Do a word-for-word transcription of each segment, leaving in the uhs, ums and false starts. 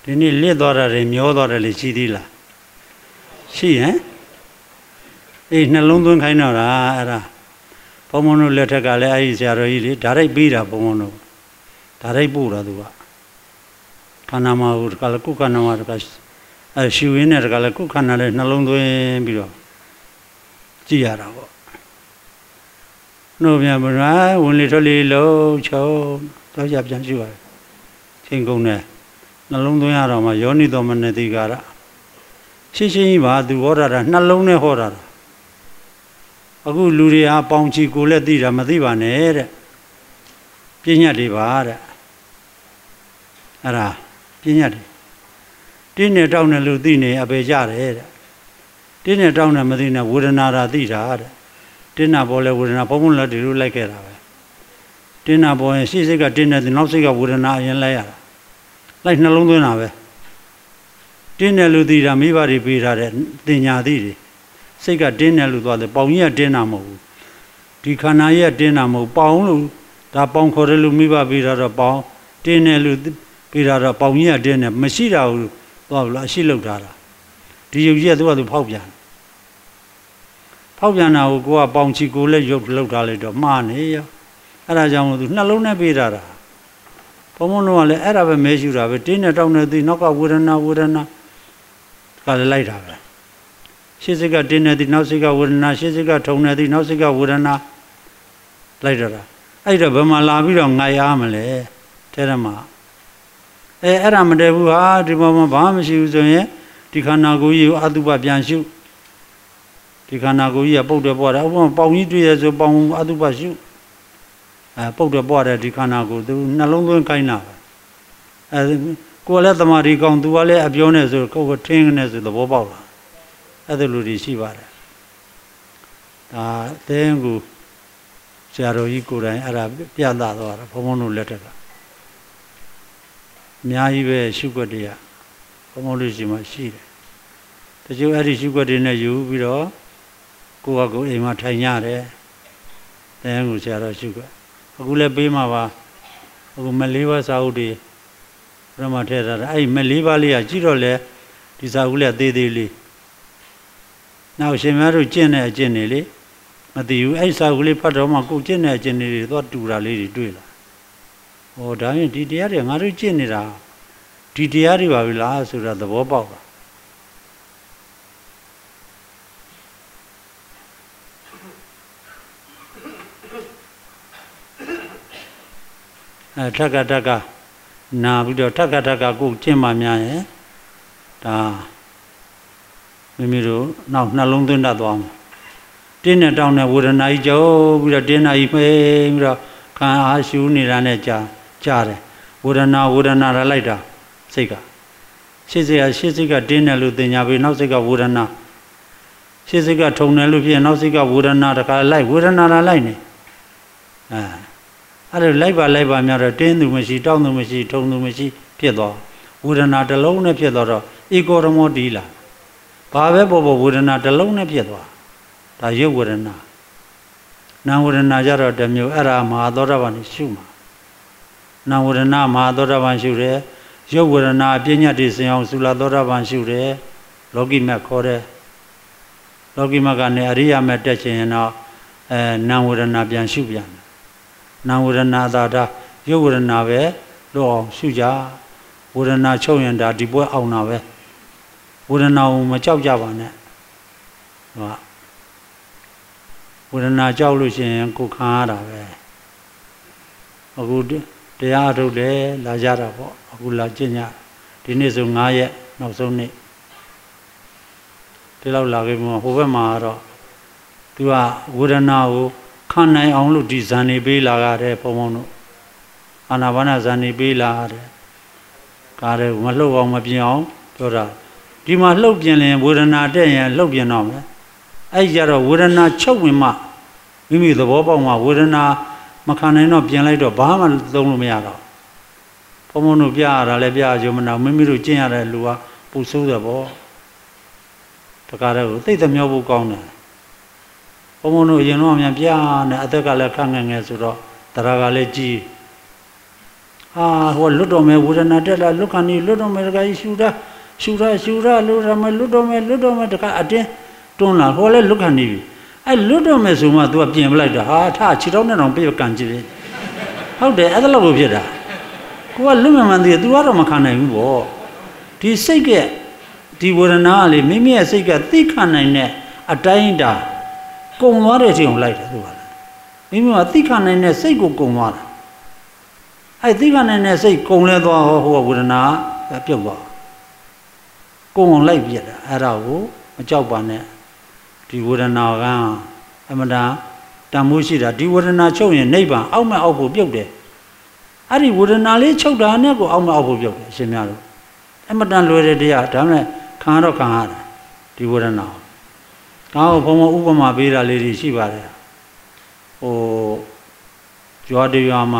ဒီနေ့လစ်သွားတာတွေမျောသွားတယ်လေရှိသေးလားရှိဟမ်အေးနှလုံးသွင်းခိုင်းတော့တာအဲ့ဒါဘုံဘုံတို့လက်ထက်ကလည်းအဲ့ဒီဆရာတော်ကြီးလေဓာတ်ရိုက်ပေးတာဘုံဘုံတို့ဓာတ်ရိုက်ပို့တာသူကခန္ဓာမှာဟိုတကလည်းကုခန္ဓာမှာတကအဲရှူရင်းနဲ့တကလည်းကုခန္ဓာလည်းနှလုံးသွင်းပြီးတော့ကြည့်ရတာပေါ့နှုတ်ပြန်မလားဝင်လေထွက်လေလုံးချုံတော့ရပြန်ရှူရတယ်ချိန်ကုန်တယ်နှလုံးသွင်းရတော့မှယောနိတော်မနတိကာရရှင်းရှင်းကြီးပါသူဟောတာနှလုံးနဲ့ဟောတာအခုလူတွေဟာပေါင်ချီကိုလည်းသိတာမသိပါနဲ့တဲ့ပညာတွေပါတဲ့အဲ့ဒါပညာတွေတင်းနဲ့တောင်းနဲ့လူသိနေအပေကြတယ်တဲ့တင်းနဲ့တောင်းနဲ့မသိနဲ့ဝေဒနာတာသိတာတဲ့တင်းနာပေါ်လဲဝေဒနာဘုံဘုံလည်းဒီလိုလိုက်ခဲ့တာပဲတင်းနာပေါ်ရင်ရှေ့စိတ်ကတင်းနဲ့နောက်စိတ်ကဝေဒနာအရင်လိုက်ရတာလိုက်နှလုံးသွင်းတာပဲတင်းနဲ့လူသိတာမိဘတွေပေးထားတဲ့တင်ညာသိတွေစိတ်ကတင်းတယ်လို့သွားတယ်ပေါင်ကြီးကတင်းတာမဟုတ်ဘူးဒီခန္ဓာကြီးကတင်းတာမဟုတ်ပေါင်လို့ဒါပေါင်ခေါ်တယ်လို့မိဘပေးတာတော့ပေါင်တင်းတယ်လို့ပေးတာတော့ပေါင်ကြီးကတင်းတယ်မရှိတာဘူးသွားလို့အရှိလောက်ထားတာဒီယုတ်ကြီးကသူကသူဖောက်ပြန်ဖောက်ပြန်တာကိုကိုကပေါင်ချီကိုလည်းရုပ်လောက်ထားလိုက်တော့မှားနေရောအဲ့ဒါကြောင့်မို့သူနှလုံးနဲ့ပေးတာတာဘုံဘုံတို့ကလည်းအဲ့ဒါပဲမဲရှူတာပဲတင်းနဲ့တောင်းနေသည်နောက်ကဝေဒနာဝေဒနာကလည်းလိုက်တာပဲရှေ့စိတ်ကတင်းနေသည်နောက်စိတ်ကဝေဒနာရှေ့စိတ်ကထုံနေသည်နောက်စိတ်ကဝေဒနာလိုက်တော့တာအဲ့တော့ဘယ်မှာလာပြီးတော့ငိုက်အားမလဲထဲထဲမှာအဲအဲ့ဒါမတည်ဘူးဟာဒီဘက်မှာဘာမှမရှိဘူးဆိုရင်ဒီခန္ဓာကိုယ်ကြီးကိုအတုပပြန်ရှုဒီခန္ဓာကိုယ်ကြီးကပုတ်တယ်ပွားတယ်ဥပမာပေါင်ကြီးတွေ့ရဆိုပေါင်အတုပရှုအဲပုတ်တယ်ပွားတယ်ဒီခန္ဓာကိုယ်သူနှလုံးသွင်းခိုင်းတာအဲကိုယ်လည်းသမာဓိကောင်းသူကလည်းအပြောနဲ့ဆိုကိုယ်ကထင်းနေဆိုသဘောပေါက်လာအဲ့ဒါလူတွေရှိပါတယ်ဒါအသင်းကိုဆရာတော်ကြီးကိုယ်တိုင်အဲ့ဒါပြသသွားတာဘုံဘုံတို့လက်ထက်ကအများကြီးပဲရှုွက်တွေကဘုံဘုံတို့ရှိမှရှိတယ်တချို့အဲ့ဒီရှုွက်တွေနဲ့ယူပြီးတော့ကိုယ့်ဟာကိုယ်အိမ်မှာထိုင်ရတယ်အသင်းကိုဆရာတော်ရှုွက်အခုလည်းပေးမှာပါအခုမလေးပါးစာအုပ်တွေဘယ်မှာထည့်ထားတာအဲ့မလေးပါးလေးကကြည့်တော့လေဒီစာအုပ်လေးသေးသေးလေးနောက်ရှင်များတို့ကျင့်တဲ့အကျင့်တွေလေမသိဘူးအဲ့စာအုပ်လေးဖတ်တော့မှကိုကျင့်တဲ့အကျင့်တွေသွားတူတာလေးတွေတွေ့လာဟောဒါရင်ဒီတရားတွေငါတို့ကျင့်နေတာဒီတရားတွေပါပြီလားဆိုတာသဘောပေါက်တာအဲထက်ကထက်ကနာပြီးတော့ထက်ကထက်ကကိုကျင့်မှများရင်ဒါမိမိတို့နောက်နှလုံးသွင်းတတ်သွားမှာတင်းနဲ့တောင်းနဲ့ဝေဒနာကြီးကြောပြီးတော့တင်းနာကြီးမှေးပြီးတော့ခံအားရှူနေတာနဲ့ကြာကြာတယ်ဝေဒနာဝေဒနာရလိုက်တာစိတ်ကရှေ့စိတ်ကရှေ့စိတ်ကတင်းတယ်လို့သင်ညာပြီးနောက်စိတ်ကဝေဒနာရှေ့စိတ်ကထုံတယ်လို့ဖြစ်နောက်စိတ်ကဝေဒနာတခါလိုက်ဝေဒနာရလိုက်နေအဲအဲ့ဒါလိုက်ပါလိုက်ပါများတော့တင်းသူမရှိတောင်းသူမရှိထုံသူမရှိဖြစ်သွားဝေဒနာတစ်လုံးနဲ့ဖြစ်သွားတော့ဧကောရမောတီးလာဘာပဲပေါ်ပေါ်ဝေဒနာတစ်လုံးနဲ့ဖြစ်သွားဒါရုပ်ဝေဒနာနာဝေဒနာကြတော့တစ်မျိုးအဲ့ဒါမဟာသောတာပန်ရှုမှာနာဝေဒနာမဟာသောတာပန်ရှုတယ်ရုပ်ဝေဒနာပညာတည်စင်အောင်သုလသောတာပန်ရှုတယ်လောကီမတ်ခေါ်တယ်လောကီမတ်ကနေအရိယာမတ်တက်ခြင်းတော့အဲနာဝေဒနာပြန်ရှုပြန်နာဝေဒနာသာတာရုပ်ဝေဒနာပဲလို့အောင်ရှုကြဝေဒနာချုပ်ရင်ဒါဒီပွဲအောင်တာပဲဝေဒနာကိုမကြောက်ကြပါနဲ့ဟုတ်ဝေဒနာကြောက်လို့ရှိရင်ကိုခံရတာပဲအခုတရားထုတ်တယ်လာကြတာပေါ့အခုလာကျင့်ကြဒီနေ့ဆို၅ရက်နောက်ဆုံးနေ့ဒီလောက်လာခဲ့မှဟိုဘက်မှာတော့သူကဝေဒနာကိုခံနိုင်အောင်လို့ဒီဇန်နေပေးလာရတယ်ဘုံဘုံတို့အာနာပါနဇန်နေပေးလာရတယ်ကားတယ်မလှုပ်အောင်မပြင်းအောင်ပြောတာဒီမှာလှုပ်ပြင်းရင်ဝေဒနာတက်ရင်လှုပ်ပြင်းတော့မယ်အဲ့ကြတော့ဝေဒနာချုပ်ဝင်မှမိမိသဘောပေါက်မှဝေဒနာမခံနိုင်တော့ပြင်လိုက်တော့ဘာမှသုံးလို့မရတော့ဘုံဘုံတို့ပြရတာလည်းပြကြမနာမိမိတို့ကျင့်ရတဲ့လူကပူဆိုးတယ်ပေါ့တကားတော့သိတဲ့မျောဖို့ကောင်းတယ်ဘုံဘုံတို့အရင်တော့အမြန်ပြနေအသက်ကလည်းခန့်ငယ်ငယ်ဆိုတော့တရားကလည်းကြီးအဟာဟိုလွတ်တော်မယ်ဝေဒနာတက်လာလွတ်ခဏီလွတ်တော်မယ်တခါကြီးရှူတာရှူတာရှူတာလွတ်တော်မယ်လွတ်တော်မယ်လွတ်တော်မယ်တခါအတင်းတွန်းလာဟိုလည်းလွတ်ခဏီပြီအဲ့လွတ်တော်မယ်ဆိုမှ तू ကပြင်ပလိုက်တာဟာထခြေထောက်နဲ့တော့ပြကန်ကြည့်လေဟုတ်တယ်အဲ့ဒါလို့ဖြစ်တာကိုကလွတ်မှန်မှန်သေးတယ် तू ကတော့မခံနိုင်ဘူးပေါ့ဒီစိတ်ကဒီဝေဒနာကလေမိမိရဲ့စိတ်ကသိခံနိုင်တဲ့အတိုင်းတာကုံသွားတဲ့အချိန်ကိုလိုက်တယ်သူကမိမိကသိခံနိုင်တဲ့စိတ်ကိုကုံသွားတာအဲ့သိခံနိုင်တဲ့စိတ်ကုံလဲသွားဟိုဝေဒနာပြုတ်သွားကုံအောင်လိုက်ပြတာအဲ့ဒါကိုမကြောက်ပါနဲ့ဒီဝေဒနာကအမှန်တန်တန်မိုးရှိတာဒီဝေဒနာချုပ်ရင်နိဗ္ဗာန်အောက်မဲ့အောက်ဖို့ပြုတ်တယ်အဲ့ဒီဝေဒနာလေးချုပ်တာနဲ့ကိုအောက်မဲ့အောက်ဖို့ပြုတ်တယ်အရှင်များတို့အမှန်တန်လွယ်တဲ့တရားဒါမှမဟုတ်ခံရတော့ခံရတာဒီဝေဒနာဒါကိုဘုံဘုံဥပမာပေးတာလေးတွေရှိပါတယ်ဟိုရွာတရွာမှာ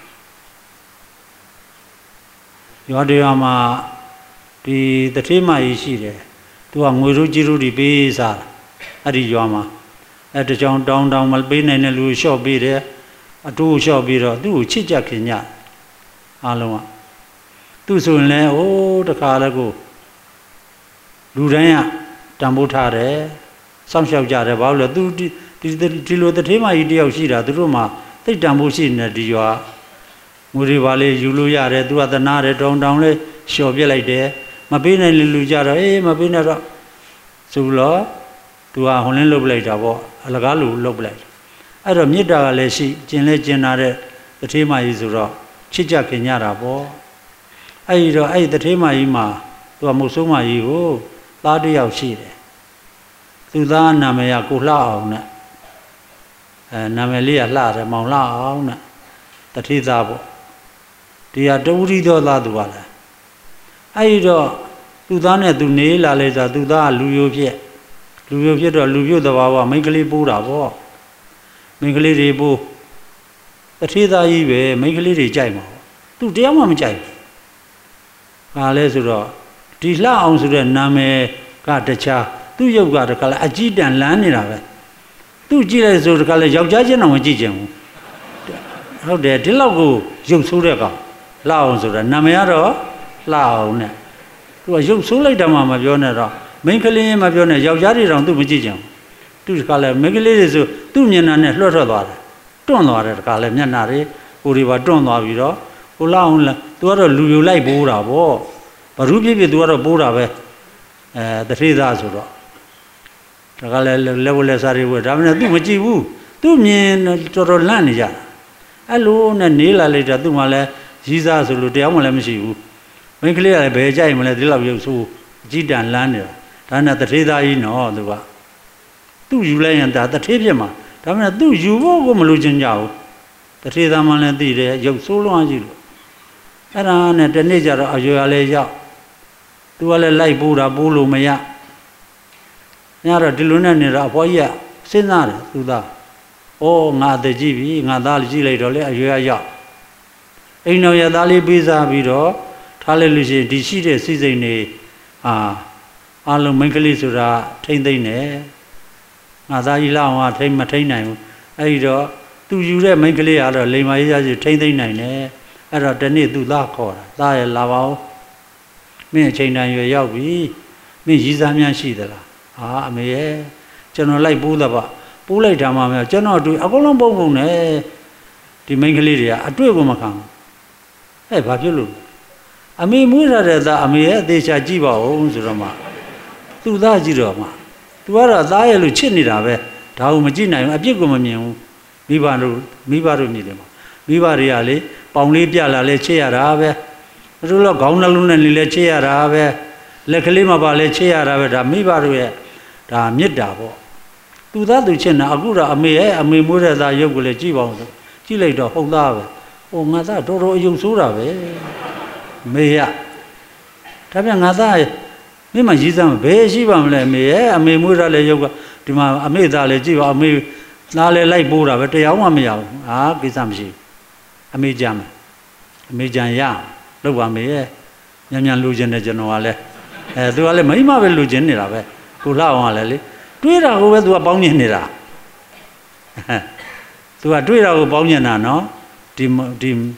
ရွာတရွာမှာဒီတထေးမကြီးရှိတယ်သူကငွေတို့ကြီးတို့တွေပေးစားအဲ့ဒီရွာမှာအဲ့တကြောင်တောင်းတောင်းမပေးနိုင်တဲ့လူလျှော့ပေးတယ်အတိုးလျှော့ပြီးတော့သူ့ကိုချစ်ကြခင်ညအားလုံးကသူဆိုရင်လည်းဟိုးတခါလည်းကိုလူတိုင်းကတန်ဖိုးထားတယ်စောင့်ရှောက်ကြတယ်ဘာလို့လဲသူဒီဒီလိုတထေးမကြီးတယောက်ရှိတာသူတို့မှသိတန်ဖိုးရှိနေဒီရွာငွေတွေပါလေယူလို့ရတယ်သူကသနာတယ်တောင်းတောင်းလေးလျှော်ပြစ်လိုက်တယ်မပေးနိုင်လူကြတော့အေးမပေးနိုင်တော့ဆိုတော့သူကဟိုလင်းလုတ်ပလိုက်တာပေါ့အလကားလူလုတ်ပလိုက်အဲ့တော့မေတ္တာကလည်းရှိကျင်လဲကျင်နာတဲ့တထေးမကြီးဆိုတော့ချစ်ကြခင်ကြတာပေါ့အဲ့ဒီတော့အဲ့ဒီတထေးမကြီးမှာသူကမုတ်ဆိုးမကြီးကိုသားတစ်ယောက်ရှိတယ်သူသားနာမည်ကကိုလှအောင်နဲ့အဲနာမည်လေးကလှတယ်မောင်လှအောင်နဲ့တထေးသားပေါ့ဒီဟာတဝုရိသောသားသူကလည်းအဲ့ဒီတော့သူသားနဲ့သူနေလာလေဆိုသူသားကလူယိုဖြစ်လူယိုဖြစ်တော့လူပြုတ်တဘာဝမိန်းကလေးပိုးတာပေါ့မိန်းကလေးတွေပိုးတထေးသားကြီးပဲမိန်းကလေးတွေကြိုက်မှာပေါ့သူတရားမှမကြိုက်ဘူးဘာလဲဆိုတော့ဒီလှအောင်ဆိုတဲ့နာမည်ကတခြားသူ့ရုပ်ကတခါလဲအကြည့်တန်လန်းနေတာပဲသူ့ကြည့်လိုက်ဆိုတခါလဲယောက်ျားချင်းတော့မကြည့်ချင်ဘူးဟုတ်တယ်ဒီလောက်ကိုရုပ်ဆိုးတဲ့ကောင်လှအောင်ဆိုတာနာမည်ကတော့လှအောင်နဲ့သူကရုပ်ဆိုးလိုက်တယ်မှမပြောနဲ့တော့မိန်းကလေးမပြောနဲ့ယောက်ျားတွေတောင်သူ့မကြည့်ချင်ဘူးသူတခါလဲမိန်းကလေးတွေဆိုသူ့မျက်နှာနဲ့လွှတ်ထွက်သွားတယ်တွန့်သွားတယ်တခါလဲမျက်နှာတွေကိုယ်တွေပါတွန့်သွားပြီးတော့ကိုလှအောင်လဲသူကတော့လူယူလိုက်ပိုးတာပေါ့ဘရုပြည့်ပြည့်သူကတော့ပိုးတာပဲအဲတထေးသားဆိုတော့ဒါကလည်းလက်ဝက်လက်စားတွေဝယ်ဒါမှမဟုတ်သူမကြည့်ဘူးသူမြင်တော်တော်လန့်နေကြတာအဲ့လိုနဲ့နေလာလိုက်တာသူမှလည်းရီးစားဆိုလို့တရားမှလည်းမရှိဘူးမိန်းကလေးကလည်းဘယ်ကြိုက်မလဲဒီလောက်ရုပ်ဆိုးအကြည့်တန်လန်းနေတာဒါနဲ့တထေးသားကြီးနော်သူကသူ့ယူလိုက်ရင်ဒါတထေးဖြစ်မှာဒါမှမဟုတ်သူ့ယူဖို့ကိုမလိုချင်ကြဘူးတထေးသားမှလည်းသိတယ်ရုပ်ဆိုးလွန်းကြည့်လို့အဲ့ဒါနဲ့တနေ့ကျတော့အရွယ်လည်းရောက်သူကလည်းလိုက်ပိုးတာပိုးလို့မရညတော့ဒီလိုနဲ့နေတာအဖွားကြီးကစဉ်းစားတယ်သူသားဩငါအသက်ကြီးပြီငါသားလေးကြည့်လိုက်တော့လေအရွယ်ရောက်အိမ်တော်ရသားလေးပေးစားပြီးတော့ထားလိုက်လို့ရှိရင်ဒီရှိတဲ့စိစိမ်တွေအာအလုံးမိန်းကလေးဆိုတာထိမ့်သိမ့်နေငါသားကြီးလောက်အောင်ထိမ့်မထိမ့်နိုင်ဘူးအဲ့ဒီတော့သူယူတဲ့မိန်းကလေးကတော့လိမ္မာရေးရစီထိမ့်သိမ့်နိုင်တယ်အဲ့တော့ဒီနေ့သူသားခေါ်တာသားရဲ့လာပါဦးမင်းအချိန်တန်ရွယ်ရောက်ပြီမင်းရည်စားများရှိသလားဟာအမေရဲ့ကျွန်တော်လိုက်ပိုးသပါပိုးလိုက်တာမှမဟုတ်ကျွန်တော်တွေ့အကုန်လုံးပုံပုံနဲ့ဒီမိန်းကလေးတွေကအတွေ့ကိုမခံဘူးအဲ့ဘာဖြစ်လို့အမေမွေးထားတဲ့သားအမေရဲ့အသေးချာကြည့်ပါဦးဆိုတော့မှသူ့သားကြည့်တော့မှသူကတော့သားရဲ့လို့ချစ်နေတာပဲဒါကိုမကြည့်နိုင်ဘူးအပြစ်ကိုမမြင်ဘူးမိဘတို့မိဘတို့မြင်တယ်မှာမိဘတွေကလေပေါင်လေးပြလာလဲချစ်ရတာပဲတို့တော့ခေါင်းနှလုံးနဲ့နေလဲချစ်ရတာပဲလက်ကလေးမပါလဲချစ်ရတာပဲဒါမိဘတို့ရဲ့ဒါမေတ္တာပေါ့သူသားသူချစ်နေအခုတော့အမေရဲ့အမေမွေးတဲ့သားရုပ်ကိုလည်းကြည့်ပါဦးဆိုကြည့်လိုက်တော့ဟုတ်သားပဲဟိုငါသားတော်တော်အယုံဆိုးတာပဲမေရဒါပြန်ငါသားမင်းမရည်စမ်းဘယ်ရှိပါမလဲအမေရဲ့အမေမွေးထားတဲ့ရုပ်ကဒီမှာအမေသားလည်းကြည့်ပါအမေသားလည်းလိုက်ပိုးတာပဲတရားမှမရဘူးဟာကိစ္စမရှိဘူးအမေကြမ်းအမေကြမ်းရလောက်ပါမေရဲ့ညံ့ညံ့လူကျင်တဲ့ကျွန်တော်ကလည်းအဲသူကလည်းမိမပဲလူကျင်နေတာပဲကိုလှအောင်ကလည်းလေတွေးတာကိုပဲသူကပေါင်းညင်နေတာသူကတွေးတာကိုပေါင်းညင်တာနော်ဒီဒီ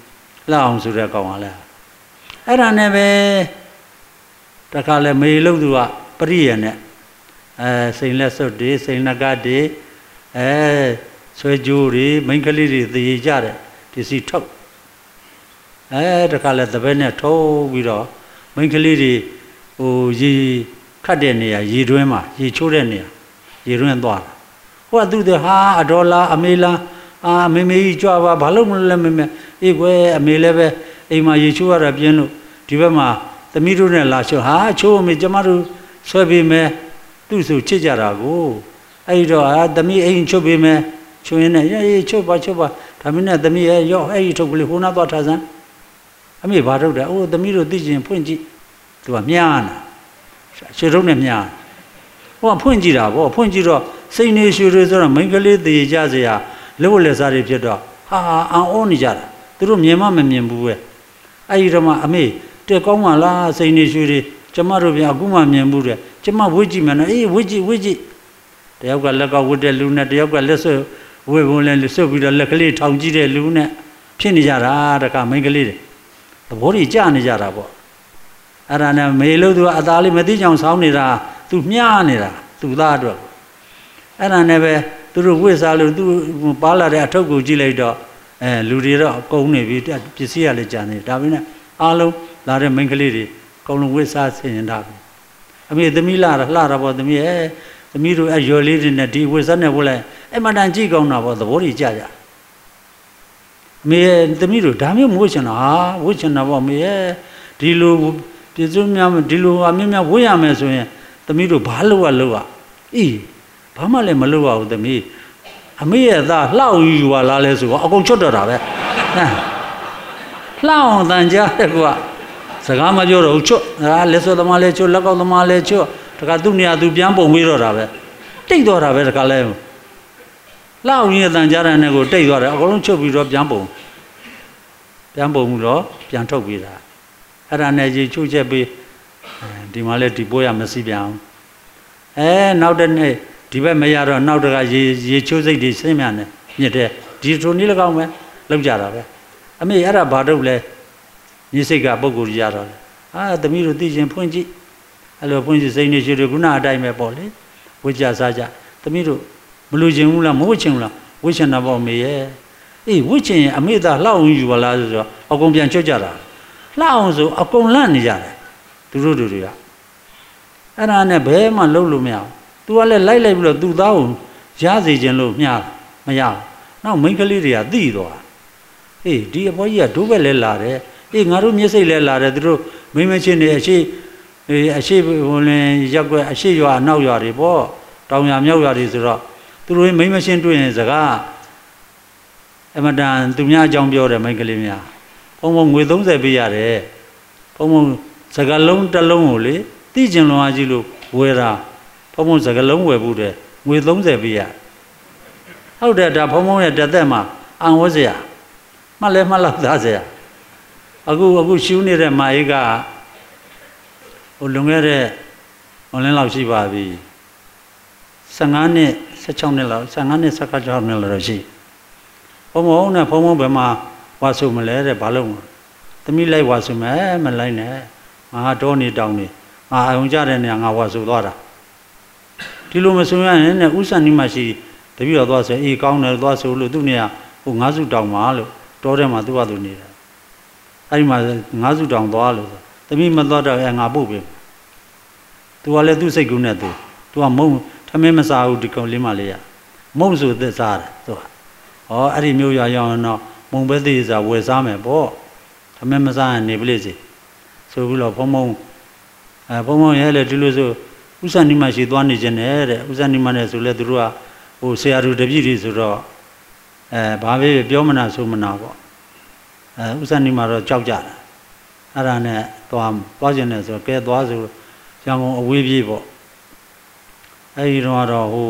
လောက်အောင်ဆိုတဲ့ကောင်ကလည်းအဲ့ဒါနဲ့ပဲတခါလဲမေလို့သူကပရိယနဲ့အဲစိန်လက်စွတ်တွေစိန်နဂတ်တွေအဲဆွဲကြိုးတွေမိန်းကလေးတွေသေကြတယ်ပစ္စည်းထုတ်အဲတခါလဲတပည့်နဲ့ထုတ်ပြီးတော့မိန်းကလေးတွေဟိုရေခတ်တဲ့နေရာရေတွင်းမှာရေချိုးတဲ့နေရာရေတွင်းသွားတာဟိုကသူတွေဟာအဒေါ်လာအမေလားအာမေမေကြီးကြွားပါဘာလို့မလဲမေမေအေးကွယ်အမေလည်းပဲအိမ်မှာရေချိုးရတာပြင်းလို့ဒီဘက်မှာသမီးတို့နဲ့လာချိုးဟာချိုးအမေကျမတို့ဆွဲပေးမယ်သူ့ဆိုချစ်ကြတာကိုအဲ့တော့အာသမီးအိမ်ချုပ်ပေးမယ်ချိုးရင်းနဲ့အေးချုပ်ပါချုပ်ပါဒါမင်းနဲ့သမီးရဲ့ရော့အဲ့ဒီထုတ်ကလေးဟိုနာသွားထားစမ်းအမေဘာထုတ်တယ်အိုးသမီးတို့သိချင်ဖွင့်ကြည့်သူကမြားနာရွှေထုံးနဲ့မြားဟိုကဖွင့်ကြည့်တာဗောဖွင့်ကြည့်တော့စိတ်နေရွှေတွေဆိုတော့မိန်းကလေးတည်ကြစရာလက်ဝက်လက်စားတွေဖြစ်တော့ဟာဟာအံ့ဩနေကြတာသူတို့မြင်မှမမြင်ဘူးပဲအဲ့ဒီတော့မှအမေတက်ကောင်းပါလားစိတ်နေရွှေတွေကျမတို့ပြန်အခုမှမြင်ဘူးတဲ့ကျမဝစ်ကြည့်မယ်နော်အေးဝစ်ကြည့်ဝစ်ကြည့်တယောက်ကလက်ကဝစ်တဲ့လူနဲ့တယောက်ကလက်ဆွဲဝစ်ပုံနဲ့ဆွတ်ပြီးတော့လက်ကလေးထောင်ကြည့်တဲ့လူနဲ့ဖြစ်နေကြတာတခါမိန်းကလေးတွေသဘောတွေကြနေကြတာပေါ့အဲ့ဒါနဲ့မေလို့သူကအသားလေးမသိချောင်ဆောင်းနေတာသူမြားနေတာသူသားအတွက်အဲ့ဒါနဲ့ပဲသူတို့ဝိစားလို့သူပါလာတဲ့အထုပ်ကိုကြည့်လိုက်တော့အဲလူတွေတော့အကုန်နေပြီပစ္စည်းရလည်းကြာနေဒါပေမဲ့အားလုံးလာတဲ့မိန်းကလေးတွေအကုန်လုံးဝိစားဆင်နေတာပဲအမေသမီးလာတာလှတာပေါ့သမီးရဲ့သမီးတို့အဲရော်လေးတွေနဲ့ဒီဝိစားနဲ့ဝတ်လိုက်အဲ့မှတန်ကြည့်ကောင်းတာပေါ့သဘောတွေကြကြအမေသမီးတို့ဒါမျိုးမဝတ်ချင်တာဟာဝတ်ချင်တာပေါ့အမေရဲ့ဒီလိုပြည့်စုံများဒီလိုအမြင့်များဝတ်ရမယ်ဆိုရင်သမီးတို့ဘာလို့ရလို့อ่ะအေးဘာမှလည်းမလုပ်ရဘူးသမီးအမေရဲ့သားလှောက်ယူပါလားလဲဆိုတော့အကုန်ချွတ်တော့တာပဲဟမ်လှောက်အောင်တန်ကြားတဲ့ကွာစကားမပြောတော့ဘူးချွတ်ဟာလက်စောသမားလဲချွတ်လက်ကောက်သမားလဲချွတ်တခါသူ့နေရာသူပြန်ပုံပြီးတော့တာပဲတိတ်တော့တာပဲတခါလဲလှောက်ရင်းတန်ကြားတဲ့နဲ့ကိုတိတ်သွားတယ်အကုန်လုံးချွတ်ပြီးတော့ပြန်ပုံပြန်ပုံမှုတော့ပြန်ထုတ်ပြီးတာအဲ့ဒါနဲ့ရေချိုးချက်ပြီးဒီမှာလဲဒီပိုးရမစီပြန်အောင်အဲနောက်တဲ့နေ့ဒီဘက်မရတော့နောက်တကရေရေချိုးစိတ်တွေဆင်းမြန်တယ်ညစ်တယ်ဒီထိုနည်း၎င်းပဲလောက်ကြတာပဲအမေအဲ့ဒါဘာတော့လဲညစ်စိတ်ကပုံကိုယ်ကြီးရတော့လေအာသမီးတို့သိချင်းဖွင့်ကြည့်အဲ့လိုဖွင့်ကြည့်စိတ်နေရှိတယ်ခုနအတိုင်းပဲပေါ့လေဝိကြစားကြသမီးတို့မလူချင်ဘူးလားမဝတ်ချင်ဘူးလားဝတ်ချင်တာပေါ့မေရဲ့အေးဝတ်ချင်ရင်အမေသားလှောက်အောင်ယူပါလားဆိုတော့အကုန်ပြန်ချွတ်ကြတာလှောက်အောင်ဆိုအကုန်လန့်နေကြတယ်သူတို့တွေကအဲ့ဒါနဲ့ဘယ်မှလှုပ်လို့မရဘူးသူကလည်းလိုက်လိုက်ပြီးတော့သူ့သားကိုရစေခြင်းလို့မျှမရဘူးနောက်မိန်းကလေးတွေကသိသွားအေးဒီအဖိုးကြီးကဒိုးဘက်လဲလာတယ်အေးငါတို့မျက်စိလဲလာတယ်သူတို့မိမချင်းတွေအရှိအရှိဝင်လင်းရက်ွက်အရှိရွာအနောက်ရွာတွေပေါ့တောင်ရွာမြောက်ရွာတွေဆိုတော့သူတို့မိမချင်းတွေ့ရင်စကားအမတန်သူများအကြောင်းပြောတယ်မိန်းကလေးများဘုံဘုံငွေသုံးဆယ်ပေးရတယ်ဘုံဘုံစကားလုံးတစ်လုံးကိုလေသိကျင်လွန်အားကြီးလို့ဝယ်တာဘုံဘုံစကားလုံးဝယ်ဘူးတဲ့ငွေသုံးဆယ်ပေးရဟုတ်တယ်ဒါဘုံဘုံရဲ့တသက်မှာအံဝတ်စရာမှတ်လဲမှတ်လောက်သားစရာအခုအခုရှူးနေတဲ့မာအေးကဟိုလွန်ခဲ့တဲ့ဟိုလင်းလောက်ရှိပါပြီဆယ်ငါးနှစ်ဆယ်ခြောက်နှစ်လောက်ဆယ်ငါးနှစ်ဆယ်ခြောက်နှစ်လောက်ရှိဘုံဘုံနဲ့ဘုံဘုံဘယ်မှာဝါဆိုမလဲတဲ့ဘာလို့သမီးလိုက်ဝါဆိုမယ်မလိုက်နဲ့ငါတော့နေတောင်းနေငါအုံကြတဲ့နေရာငါဝါဆိုသွားတာဒီလိုမဆိုရရင်နဲ့ဥစ္စာနီးမှရှိတပည့်တော်သွားဆိုအေးကောင်းတယ်သွားဆိုလို့သူ့နေရာဟိုငါးစုတောင်းပါလို့တောထဲမှာသူ့ဟာသူနေတာအဲ့ဒီမှာငါးစုတောင်းသွားလို့သမီးမသွားတော့အဲငါပုတ်ပြီသူကလည်းသူ့စိတ်ကူးနဲ့သူသူကမုံထမင်းမစားဘူးဒီကောင်လေးမလေးရမုံဆိုသက်စားတယ်သူကဟောအဲ့ဒီမျိုးရအောင်တော့မုံပဲသေးစားဝယ်စားမယ်ပေါ့ထမင်းမစားရင်နေပလိစီဆိုပြီးတော့ဘုံဘုံအဲဘုံဘုံရဲလေဒီလိုဆိုဥစ္စာနီးမှရှိသွားနေခြင်းနဲ့တဲ့ဥစ္စာနီးမှနဲ့ဆိုလဲသူတို့ကဟိုဆရာတို့တပည့်တွေဆိုတော့အဲဘာပဲပြောမနာဆိုမနာပေါ့အဲဥစ္စာနီးမှတော့ကြောက်ကြတာအဲ့ဒါနဲ့သွားသွားခြင်းနဲ့ဆိုကဲသွားဆိုရန်ကုန်အဝေးပြေးပေါ့အဲ့ဒီတော့တော့ဟို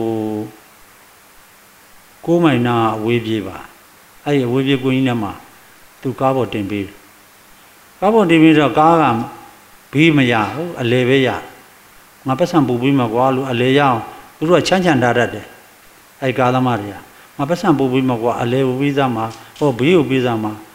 ကိုးမိုင်နာအဝေးပြေးပါအဲ့ဒီအဝေးပြေးကိုကြီးနဲ့မှသူကားပေါ်တင်ပေးကားပေါ်တင်ပြီးတော့ကားကဘေးမရဘူးအလဲပဲရငါပတ်စံပူပြီးမှကွာလို့အလဲရအောင်သူတို့ကချမ်းချမ်းထားတတ်တယ်အဲ့ကားသမားတွေကငါပတ်စံပူပြီးမှကွာအလဲပူပြီးသားမှာဟောဘေးကိုပြီးသားမှာ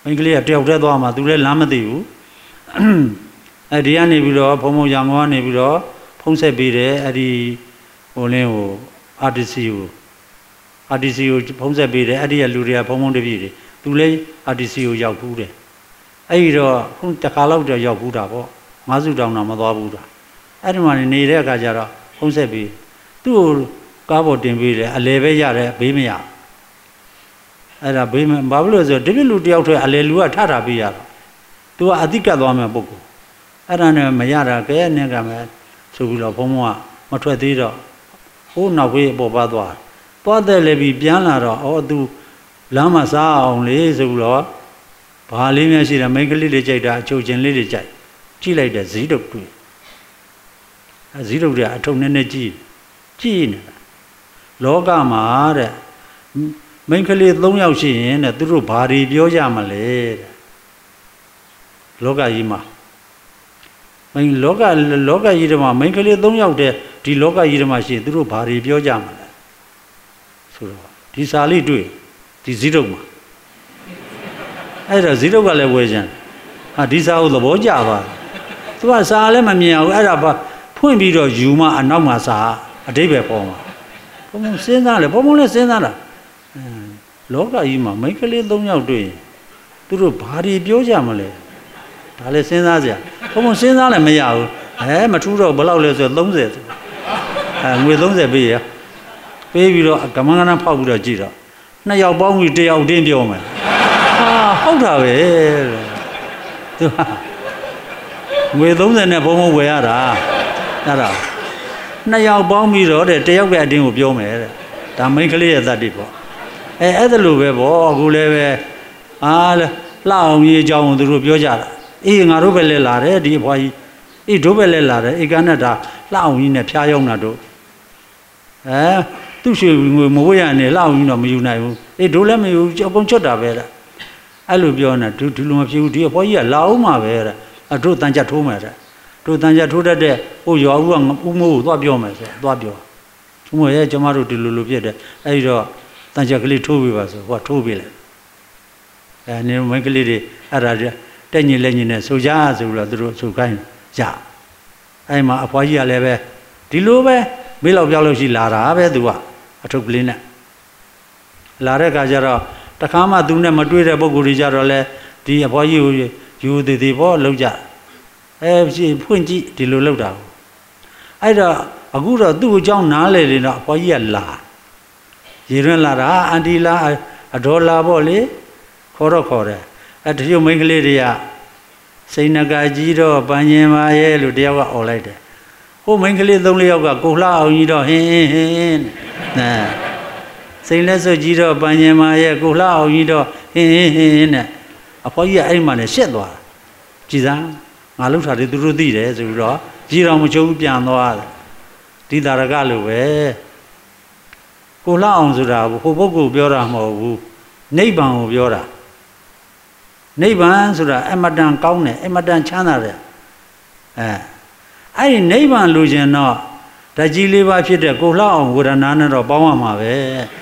မိန်းကလေးကတယောက်တည်းသွားမှာသူလည်းလမ်းမသိဘူးအဲဒီကနေပြီးတော့ဘုံဘုံရံကောကနေပြီးတော့ဖုံးဆက်ပေးတယ်အဲ့ဒီဟိုလင်းဟိုအာတီစီကိုအာတီစီကိုဖုံးဆက်ပေးတယ်အဲ့ဒီကလူတွေကဘုံဘုံတပြည့်တွေသူလည်းအာတီစီကိုရောက်ဘူးတယ်အဲ့ဒီတော့ခုတစ်ခါလောက်တော့ရောက်ဘူးတာပေါ့ငါးစုတောင်တော့မသွားဘူးတာအဲ့ဒီမှာနေတဲ့အခါကျတော့ဖုံးဆက်ပေးသူ့ကိုကားပေါ်တင်ပေးတယ်အလဲပဲရတယ်ဘေးမရအဲ့ဒါဘေးမဘာလို့လဲဆိုတော့ဒီလိုလူတယောက်တည်းအလဲလူကထထပေးရတော့သူကအတိကတ်သွားမဲ့ပုဂ္ဂိုလ်အဲ့ဒါနဲ့မရတာကဲနဲ့ကမယ်ဆိုပြီးတော့ဘုံဘုံကမထွက်သေးတော့ဟိုးနောက်ဘေးပေါ်ပါသွားသွားတယ်လည်းပြီးပြန်လာတော့အော်သူလမ်းမှာစားအောင်လေဆိုပြီးတော့ဘာလေးများရှိတယ်မိန်းကလေးတွေကြိုက်တာအချိုချင်းလေးတွေကြိုက်ကြည့်လိုက်တဲ့ဇီးတုပ်တွေ့အဲဇီးတုပ်တွေအထုံနဲ့နဲ့ကြည့်ကြည့်နေတာလောကမှာတဲ့မိန်းကလေး၃ယောက်ရှိရင်တဲ့သူတို့ဘာတွေပြောကြမလဲတဲ့လောကကြီးမှာမိန်းလောကလောကကြီးတွေမှာမိန်းကလေး၃ယောက်တည်းဒီလောကကြီးတွေမှာရှိရင်သူတို့ဘာတွေပြောကြမလဲဆိုတော့ဒီစာလေးတွေ့ဒီဇီးတုပ်မှာအဲ့တော့ဇီးတုပ်ကလည်းဝယ်ချင်ဟာဒီစာကိုသဘောကျသွားသူကစာလည်းမမြင်အောင်အဲ့ဒါဖွင့်ပြီးတော့ယူမှအနောက်မှာစာအတိတ်ပဲပေါ်မှာဘုံဘုံစဉ်းစားလေဘုံဘုံလည်းစဉ်းစားတာလောကကြီးမှာမိန်းကလေး၃ယောက်တွေ့ရင်သူတို့ဘာတွေပြောကြမလဲဒါလည်းစဉ်းစားစရာဘုံဘုံစဉ်းစားလည်းမရဘူးအဲမထူးတော့ဘယ်လောက်လဲဆိုတော့၃၀အဲငွေ၃၀ပေးရပေးပြီးတော့ကမန်းကနန်းဖောက်ပြီးတော့ကြည့်တော့နှစ်ယောက်ပေါင်းပြီးတစ်ယောက်တင်းပြောမယ်ဟာဟုတ်တာပဲသူဟာငွေ၃၀နဲ့ဘုံဘုံဝယ်ရတာအဲ့ဒါနှစ်ယောက်ပေါင်းပြီးတော့တဲ့တယောက်ကအတင်းကိုပြောမယ်တဲ့ဒါမိန်းကလေးရဲ့သတ္တိပေါ့အဲအဲ့ဒါလိုပဲပေါ့အခုလည်းပဲအာလှအောင်ကြီးအကြောင်းသူတို့ပြောကြတာအေးငါတို့ပဲလဲလာတယ်ဒီအဖွားကြီးအေးတို့ပဲလဲလာတယ်ဧကနဲ့ဒါလှအောင်ကြီးနဲ့ဖျားရောက်တာတို့အဲသူ့ရွှေငွေမဝေးရနဲ့လှအောင်ကြီးတော့မယူနိုင်ဘူးအေးတို့လည်းမယူအကုန်ချွတ်တာပဲတဲ့အဲ့လိုပြောနေဒီလိုမဖြစ်ဘူးဒီအဖွားကြီးကလာအောင်မှာပဲတဲ့အတို့တန်ချက်ထိုးမယ်တဲ့တို့တန်ချက်ထိုးတတ်တဲ့ဟိုရွာဦးကဦးမိုးကိုသွားပြောမယ်ဆိုသွားပြောသူမို့ရဲ့ကျမတို့ဒီလိုလိုဖြစ်တယ်အဲ့ဒီတော့တန်ချက်ကလေးထိုးပေးပါဆိုဟိုကထိုးပေးလိုက်အဲနေမိန်းကလေးတွေအဲ့ဒါတက်ညင်လက်ညင်နဲ့ဆိုကြဆိုပြီးတော့သူတို့ဆိုခိုင်းကြအဲ့မှာအဖွားကြီးကလည်းပဲဒီလိုပဲမေးလောက်ပြောက်လို့ရှိလာတာပဲသူကအထုပ်ကလေးနဲ့လာတဲ့အခါကျတော့တခါမှသူနဲ့မတွေ့တဲ့ပုံကိုယ်ကြီးကြတော့လဲဒီအဖွားကြီးကိုယူသေးသေးပေါ့လောက်ကြအဲဖွင့်ကြည့်ဒီလိုလောက်တာအဲ့တော့အခုတော့သူ့အကြောင်းနားလေလေတော့အဖွားကြီးကလာရေရွံ့လာတာအန်တီလာအဒေါ်လာပေါ့လေခေါ်တော့ခေါ်တယ်အဲတချို့မိန်းကလေးတွေကစိန်နဂါကြီးတော့ပန်းရင်ပါရဲ့လို့တယောက်ကអော်လိုက်တယ်ဟိုမိန်းကလေးသုံးလေးယောက်ကကိုလှအောင်ကြီးတော့ဟင်းဟင်းဟင်းနဲစိန်လက်စွပ်ကြီးတော့ပန်းရင်ပါရဲ့ကိုလှအောင်ကြီးတော့ဟင်းဟင်းဟင်းနဲ့အဖွားကြီးကအဲ့မှလည်းရှက်သွားတာကြည်စမ်းငါလှုပ်ထားတယ်သူတို့သိတယ်ဆိုပြီးတော့ကြီးတော်မချိုးဘူးပြန်သွားတယ်ဒီတာရကလိုပဲကိုလှအောင်ဆိုတာဟိုပုဂ္ဂိုလ်ပြောတာမဟုတ်ဘူးနိဗ္ဗာန်ကိုပြောတာနိဗ္ဗာန်ဆိုတာအမတန်ကောင်းတယ်အမတန်ချမ်းသာတယ်အဲအဲ့ဒီနိဗ္ဗာန်လိုချင်တော့ဓာတ်ကြီးလေးပါဖြစ်တဲ့ကိုလှအောင်ဝေဒနာနဲ့တော့ပေါင်းရမှာပဲ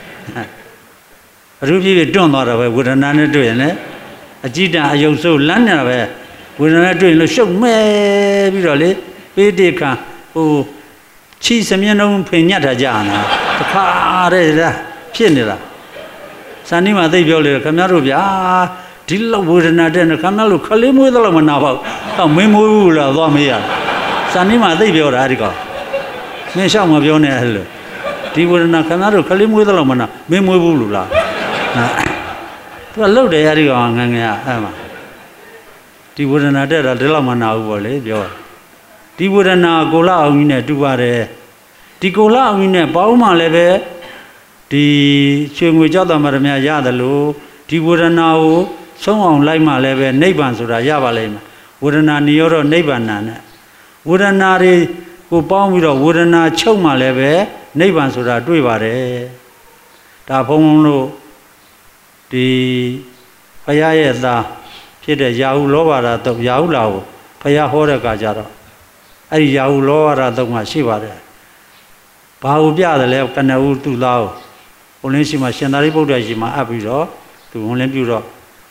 အထူးဖြစ်ဖြစ်တွန့်သွားတော့ပဲဝေဒနာနဲ့တွေ့ရင်လည်းအကြည့်တန်အယုတ်ဆိုးလမ်းနေတာပဲဝေဒနာနဲ့တွေ့ရင်လို့ရှုပ်မဲပြီးတော့လေပေးတိခံဟိုချီစမျက်နှုံးဖိညတ်တာကြာနာတခါတဲ့ဖြစ်နေတာစံဒီမှာသိပြောလေခင်ဗျားတို့ဗျာဒီလောက်ဝေဒနာတဲ့ခင်ဗျားတို့ခလေးမွေးတော့မနာပါဘူးတော့မင်းမွေးဘူးလားသွားမေးရစံဒီမှာသိပြောတာဒီကောင်မင်းရှောက်မပြောနဲ့အဲ့လိုဒီဝေဒနာခင်ဗျားတို့ခလေးမွေးတော့မနာမင်းမွေးဘူးလို့လားသူကလှုပ်တယ်အဲ့ဒီကောင်ငငယ်အဲ့မှာဒီဝေဒနာတဲ့တော့ဒီလောက်မနာဘူးပေါ့လေပြောဒီဝေဒနာကိုလှအောင်ကြီးနဲ့တူပါတယ်ဒီကိုလှအောင်ကြီးနဲ့ပေါင်းမှလည်းပဲဒီရွှေငွေကြောက်တော်မရမြရတယ်လို့ဒီဝေဒနာကိုဆုံးအောင်လိုက်မှလည်းပဲနိဗ္ဗာန်ဆိုတာရပါလိမ့်မယ်ဝေဒနာနိရောဓနိဗ္ဗာန်နဲ့ဝေဒနာတွေကိုပေါင်းပြီးတော့ဝေဒနာချုပ်မှလည်းပဲနိဗ္ဗာန်ဆိုတာတွေ့ပါတယ်ဒါဘုံဘုံတို့ဒီဘုရားရဲ့သားဖြစ်တဲ့ရာဟုလောဘရာတုတ်ရာဟုလာကိုဘုရားဟောတဲ့အခါကျတော့အဲ့ဒီရာဟုလောဘရာတုတ်မှရှိပါတယ်ဘာကိုပြတယ်လဲကနဦးသူ့သားကိုဘုံလင်းရှိမှရှင်သာရိပုတ္တရာရှိမှအပ်ပြီးတော့သူဘုံလင်းပြုတော့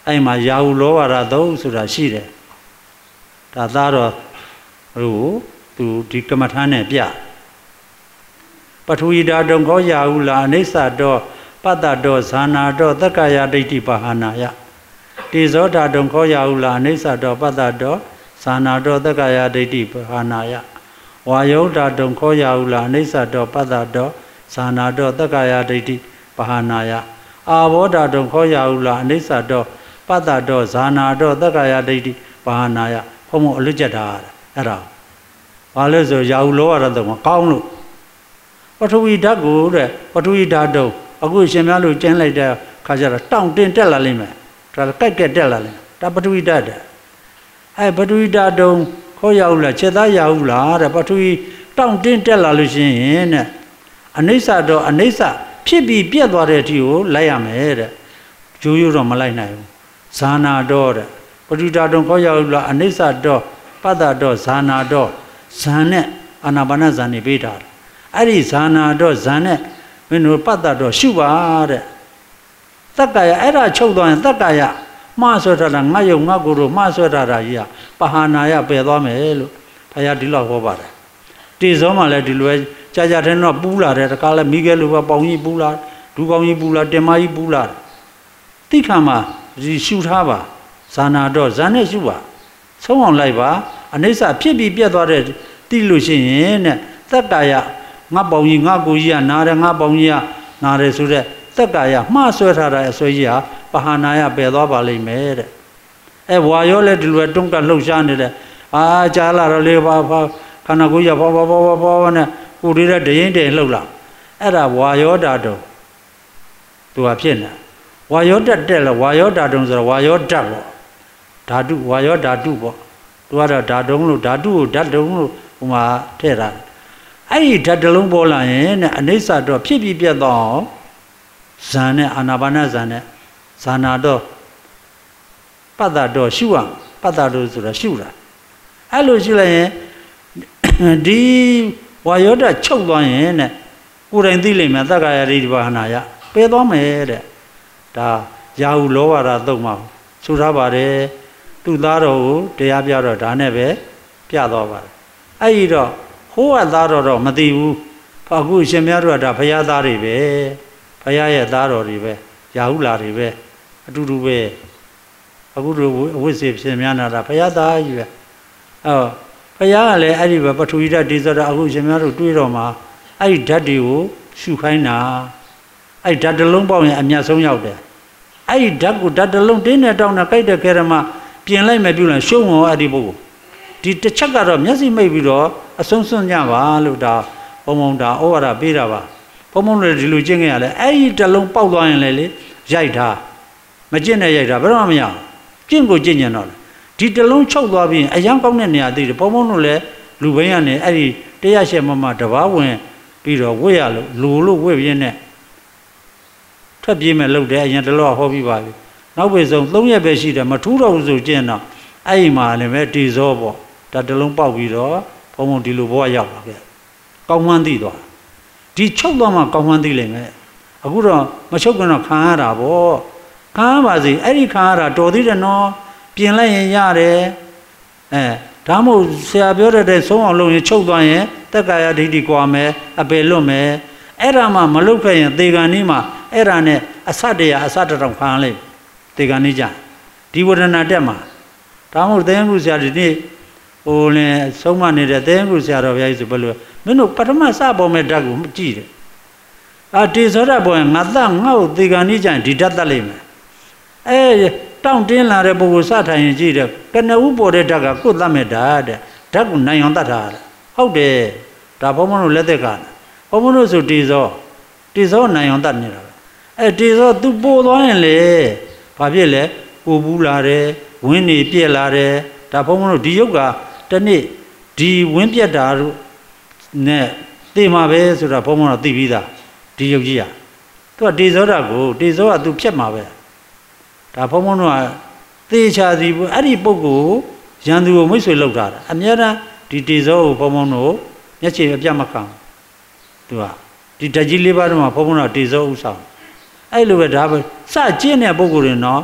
အဲ့မှာရာဟုလောဘရာသုံးဆိုတာရှိတယ်ဒါသားတော်ဟိုသူဒီကမ္မထာနဲ့ပြပထဝီဓာတုံခောရာဟုလာအနိစ္စတောပတ္တတောဇာနာတောသက္ကာယဒိဋ္ဌိပဟာနာယတေဇောဓာတုံခောရာဟုလာအနိစ္စတောပတ္တတောဇာနာတောသက္ကာယဒိဋ္ဌိပဟာနာယဝါယောဓာတုံခောရာဟုလာအနိစ္စတောပတ္တတောဇာနာတောသက္ကာယဒိဋ္ဌိပဟာနာယအာဘောဓာတုံခောရာဟုလာအနိစ္စတောပတ္တတောဇာနာတောသက္ကာယဒိဋ္ဌိပဟာနာယဘုံဘုံအလွတ်ကျက်တာအဲ့ဒါဘာလို့ဆိုရာဟုလောရတော့မကောင်းလို့ပထဝီဓာတ်ကိုတဲ့ပထဝီဓာတ်တုံအခုရှင်များလို့ကျင်းလိုက်တဲ့ခါကျတော့တောင့်တင်းတက်လာလိမ့်မယ်ဒါကြိုက်ကက်တက်လာလိမ့်မယ်ဒါပထဝီဓာတ်တဲ့အဲပထဝီဓာတ်တုံခေါ်ရအောင်လားခြေသားရအောင်လားတဲ့ပထဝီတောင့်တင်းတက်လာလို့ရှိရင်တဲ့အနိစ္စတော့အနိစ္စဖြစ်ပြီးပြတ်သွားတဲ့အထိကိုလိုက်ရမယ်တဲ့ရိုးရိုးတော့မလိုက်နိုင်ဘူးဇာနာတော့တဲ့ပထဝီဓာတ်တုံခေါ်ရအောင်လားအနိစ္စတော့ပတ္တတော့ဇာနာတော့ဇန်နဲ့အာနာပါနဇန်နေပေးတာအဲ့ဒီဇာနာတော့ဇန်နဲ့မင်းတို့ပတ္တတော့ရှုပါတဲ့သက္ကာယအဲ့ဒါချုပ်သွားရင်သက္ကာယမှားဆွဲထားတာငါယုံငါကိုယ်တို့မှားဆွဲထားတာကြီးကပဟာနာယပယ်သွားမယ်လို့ဘုရားဒီလောက်ဟောပါတယ်တေဇောမှလည်းဒီလိုကြာကြာတဲ့တော့ပူးလာတယ်တခါလဲမိခဲလိုပဲပေါင်ကြီးပူးလာဒူကောင်းကြီးပူးလာတင်မကြီးပူးလာတိခါမှာဒီရှုထားပါဇာနာတော့ဇန်နဲ့ရှုပါဆုံးအောင်လိုက်ပါအနိစ္စဖြစ်ပြီးပြတ်သွားတဲ့တိလို့ရှိရင်တဲ့သက္ကာယငါပေါင်ကြီးငါကိုကြီးကနားတယ်ငါပေါင်ကြီးကနားတယ်ဆိုတဲ့သက္ကာယမှားဆွဲထားတဲ့အဆွဲကြီးဟာပဟာနာယပယ်သွားပါလိမ့်မယ်တဲ့အဲဝါရောလည်းဒီလိုတွန်းကလှုပ်ရှားနေတယ်အာကြားလာတော့လေဘာဘာခန္ဓာကိုယ်ရဘာဘာဘာဘာဘာနဲ့ကိုယ်တွေတဲ့ဒရင်တယ်လှုပ်လာအဲ့ဒါဝါရောဓာတုံသူကဖြစ်နေဝါရောဓာတ်တက်လဲဝါရောဓာတုံဆိုတော့ဝါရောဓာတ်ပေါ့ဓာတုဝါရောဓာတုပေါ့သူကတော့ဓာတုံလို့ဓာတုကိုဓာတုံလို့ဟိုမှာထည့်တာအဲ့ဒီဓာတ်တလုံးပေါ်လာရင်တဲ့အနိစ္စတော့ဖြစ်ပြီးပြတ်တော့ဇန်နဲ့အာနာပါနဇန်နဲ့ဇာနာတော့ပတ္တတော့ရှုရပတ္တတော့ဆိုတော့ရှုတာအဲ့လိုရှုလိုက်ရင်ဒီဝါယောဓာတ်ချုပ်သွားရင်တဲ့ကိုယ်တိုင်သိလိမ့်မယ်သက္ကာယဒိဋ္ဌိပဟာနာယပယ်သွားမယ်တဲ့ဒါရာဟုလောဘရာသုံးပါဆိုထားပါတယ်သူ့သားတော်ကိုတရားပြတော့ဒါနဲ့ပဲပြသွားပါတယ်အဲ့ဒီတော့ဟိုးကသားတော်တော့မသိဘူးအခုရှင်များတို့ကဒါဘုရားသားတွေပဲဘုရားရဲ့သားတော်တွေပဲရာဟုလာတွေပဲအတူတူပဲအခုတို့အဝိဇ္ဇေဖြစ်များနာတာဘုရားသားကြီးပဲအော်ဘုရားကလည်းအဲ့ဒီပဲပထဝီဓာတ်ဒီဆိုတော့အခုရှင်များတို့တွေးတော့မှာအဲ့ဒီဓာတ်တွေကိုရှုခိုင်းတာအဲ့ဒီဓာတ်တစ်လုံးပေါက်ရင်အမြတ်ဆုံးရောက်တယ်အဲ့ဒီဓာတ်ကိုဓာတ်တစ်လုံးတင်းနဲ့တောင်းနဲ့ကြိုက်တဲ့ခဲရမပြင်လိုက်မယ်ပြုလိုက်ရှုံးရောအဲ့ဒီပုဂ္ဂိုလ်ဒီတစ်ချက်ကတော့မျက်စိမိတ်ပြီးတော့အဆုံးစွန့်ကြပါလို့ဒါဘုံဘုံဒါဩဝါဒပေးတာပါဘုံဘုံတွေဒီလိုကျင့်ကြရလဲအဲ့ဒီတစ်လုံးပေါက်သွားရင်လေလေရိုက်တာမကျင့်နဲ့ရိုက်တာဘယ်တော့မှမရကျင့်ကိုကျင့်ညံတော့ဒီတစ်လုံးချုပ်သွားပြီးအရန်ကောင်းတဲ့နေရာသိတယ်ဘုံဘုံတို့လည်းလူဘိန်းကနေအဲ့ဒီတရားရှက်မမတဘာဝင်ပြီးတော့ဝိရလို့လူလို့ဝိပြင်းနဲ့ထွက်ပြေးမဲ့လုပ်တယ်အရင်တလောဟောပြီးပါပြီနောက်ပဲဆုံးသုံးရက်ပဲရှိတယ်မထူးတော့ဘူးဆိုကျင့်တော့အဲ့ဒီမှာလည်းပဲတေဇောပေါ့ဒါတစ်လုံးပေါက်ပြီးတော့ဘုံဘုံဒီလိုဘဝရောက်လာခဲ့ကောင်းမှန်းသိသွားဒီချုပ်သွားမှကောင်းမှန်းသိလိမ့်မယ်အခုတော့မချုပ်ကတော့ခံရတာပေါ့ခံရပါစေအဲ့ဒီခံရတာတော်သေးတယ်နော်ပြင်လိုက်ရင်ရတယ်အဲဒါမှမဟုတ်ဆရာပြောတဲ့ဆုံးအောင်လုပ်ရင်ချုပ်သွားရင်တက္ကာယဒိဋ္ဌိကွာမယ်အပယ်လွတ်မယ်အဲ့ဒါမှမလုပ်ခဲ့ရင်သေကံนี้မှာအဲ့ဒါနဲ့အဆတရအဆတတောင်ခံလိုက်သေကံนี้ကြဒီဝဒနာတက်မှာဒါမှမဟုတ်သင်္ကုဆရာဒီနေ့ဟိုလည်းဆုံးမနေတဲ့သင်္ကုဆရာတော်ဘုရားကြီးဆိုဘယ်လိုမင်းတို့ပထမစပေါ်မဲ့ဓာတ်ကိုကြည့်တယ်အာတေဇောဓာတ်ပေါ်ရင်ငါသငါ့ကိုသေကံนี้ကြရင်ဒီဓာတ်တတ်လိမ့်မယ်အဲတောင့်တင်းလာတဲ့ပုဂ္ဂိုလ်စထိုင်ရင်ကြည့်တယ်ကနဦးပေါ်တဲ့ဓာတ်ကကိုယ်သတ်မဲ့ဓာတ်တဲ့ဓာတ်ကိုနိုင်အောင်တတ်တာဟုတ်တယ်ဒါဘုံဘုံတို့လက်သက်ကဘုံဘုံတို့ဆိုတေဇောတေဇောနိုင်အောင်တတ်နေတာပဲအဲတေဇောသူပို့သွားရင်လေဘာဖြစ်လဲကိုဘူးလာတယ်ဝင်းနေပြက်လာတယ်ဒါဘုံဘုံတို့ဒီယုတ်ကတနေ့ဒီဝင်းပြက်တာတို့နဲ့သိမှာပဲဆိုတာဘုံဘုံတို့သိပြီးသားဒီယုတ်ကြီးကသူကတေဇောဓာတ်ကိုတေဇောကသူဖြတ်မှာပဲဒါဘုံဘုံတို့ကသေချာစီအဲ့ဒီပုဂ္ဂိုလ်ရန်သူကိုမိတ်ဆွေလောက်တာအများအားဒီတေဇောကိုဘုံဘုံတို့မျက်ခြေအပြတ်မခံသူကဒီဓာတ်ကြီးလေးပါးတော့မှာဘုံဘုံတို့တေဇောဥဆောင်အဲ့လိုပဲဒါပဲစကျင့်တဲ့ပုဂ္ဂိုလ်တွေနော်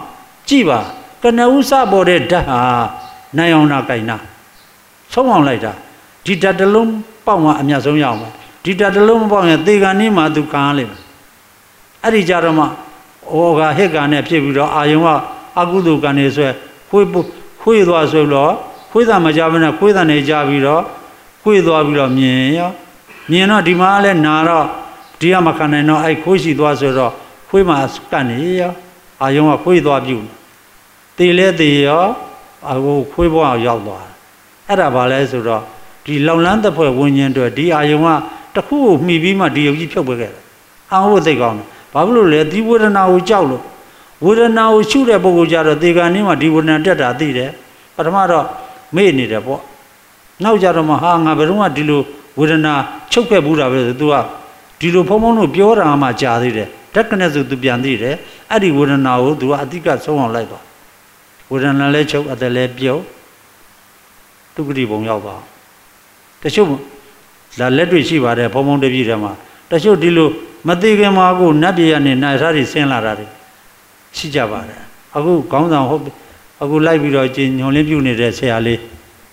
ကြည့်ပါကနဦးစပေါ်တဲ့ဓာတ်ဟာနိုင်အောင်နာကြိုင်နာဆုံးအောင်လိုက်တာဒီဓာတ်တစ်လုံးပေါက်မှအမြတ်ဆုံးရအောင်ဒီဓာတ်တစ်လုံးမပေါက်ရင်သေကံနည်းမှသူခံရလိမ့်မယ်အဲ့ဒီကြတော့မှဩဃဟစ်ကံနဲ့ဖြစ်ပြီးတော့အာယုံကအကုသိုလ်ကံနေဆွဲခွေးခွေးသွားဆိုတော့ခွေးသားမကြဘဲနဲ့ခွေးသားနေကြပြီးတော့ခွေးသွားပြီးတော့မြင်ရောမြင်တော့ဒီမှာလည်းနာတော့ဒီကမခံနိုင်တော့အဲ့ခွေးရှိသွားဆိုတော့ခွေးမှာကတ်နေရောအာယုံကခွေးသွားပြုတေလဲတေရောအခုခွေးဘဝရောက်သွားအဲ့ဒါဘာလဲဆိုတော့ဒီလောင်လန်းတစ်ဖွဲ့ဝิญဉ်တွေဒီအာယုံကတစ်ခုကိုမှီပြီးမှဒီယုတ်ကြီးဖြုတ်ပေးခဲ့တယ်အံဟုတ်သိကောင်းတယ်ဘာဖြစ်လို့လဲဒီဝေဒနာကိုကြောက်လို့ဝေဒနာကိုရှုတဲ့ပုဂ္ဂိုလ်ကြတော့ဒီကံนี้မှာဒီဝေဒနာတက်တာသိတယ်ပထမတော့မေ့နေတယ်ပေါ့နောက်ကြတော့မှဟာငါဘယ်တော့မှဒီလိုဝေဒနာချုပ်ခဲ့ဘူးတာပဲဆို तू ကဒီလိုဖုံဖုံတို့ပြောတာမှကြာသေးတယ်တက်ကနဲ့ဆို तू ပြန်သိတယ်အဲ့ဒီဝေဒနာကို तू ကအတိကဆုံးအောင်လိုက်သွားဝေဒနာလည်းချုပ်အသက်လည်းပြုတ်ဒုက္ခတိဘုံရောက်သွားတချို့လာလက်တွေ့ရှိပါတယ်ဖုံဖုံတပြည့်ထဲမှာတချို့ဒီလိုမသိခင်မှာကိုနတ်ပြည်ကနေနိုင်စားတွေဆင်းလာတာတွေရှိကြပါတယ်အခုခေါင်းဆောင်ဟုတ်အခုလိုက်ပြီးတော့ကျင်ညွန်လင်းပြုနေတဲ့ဆရာလေး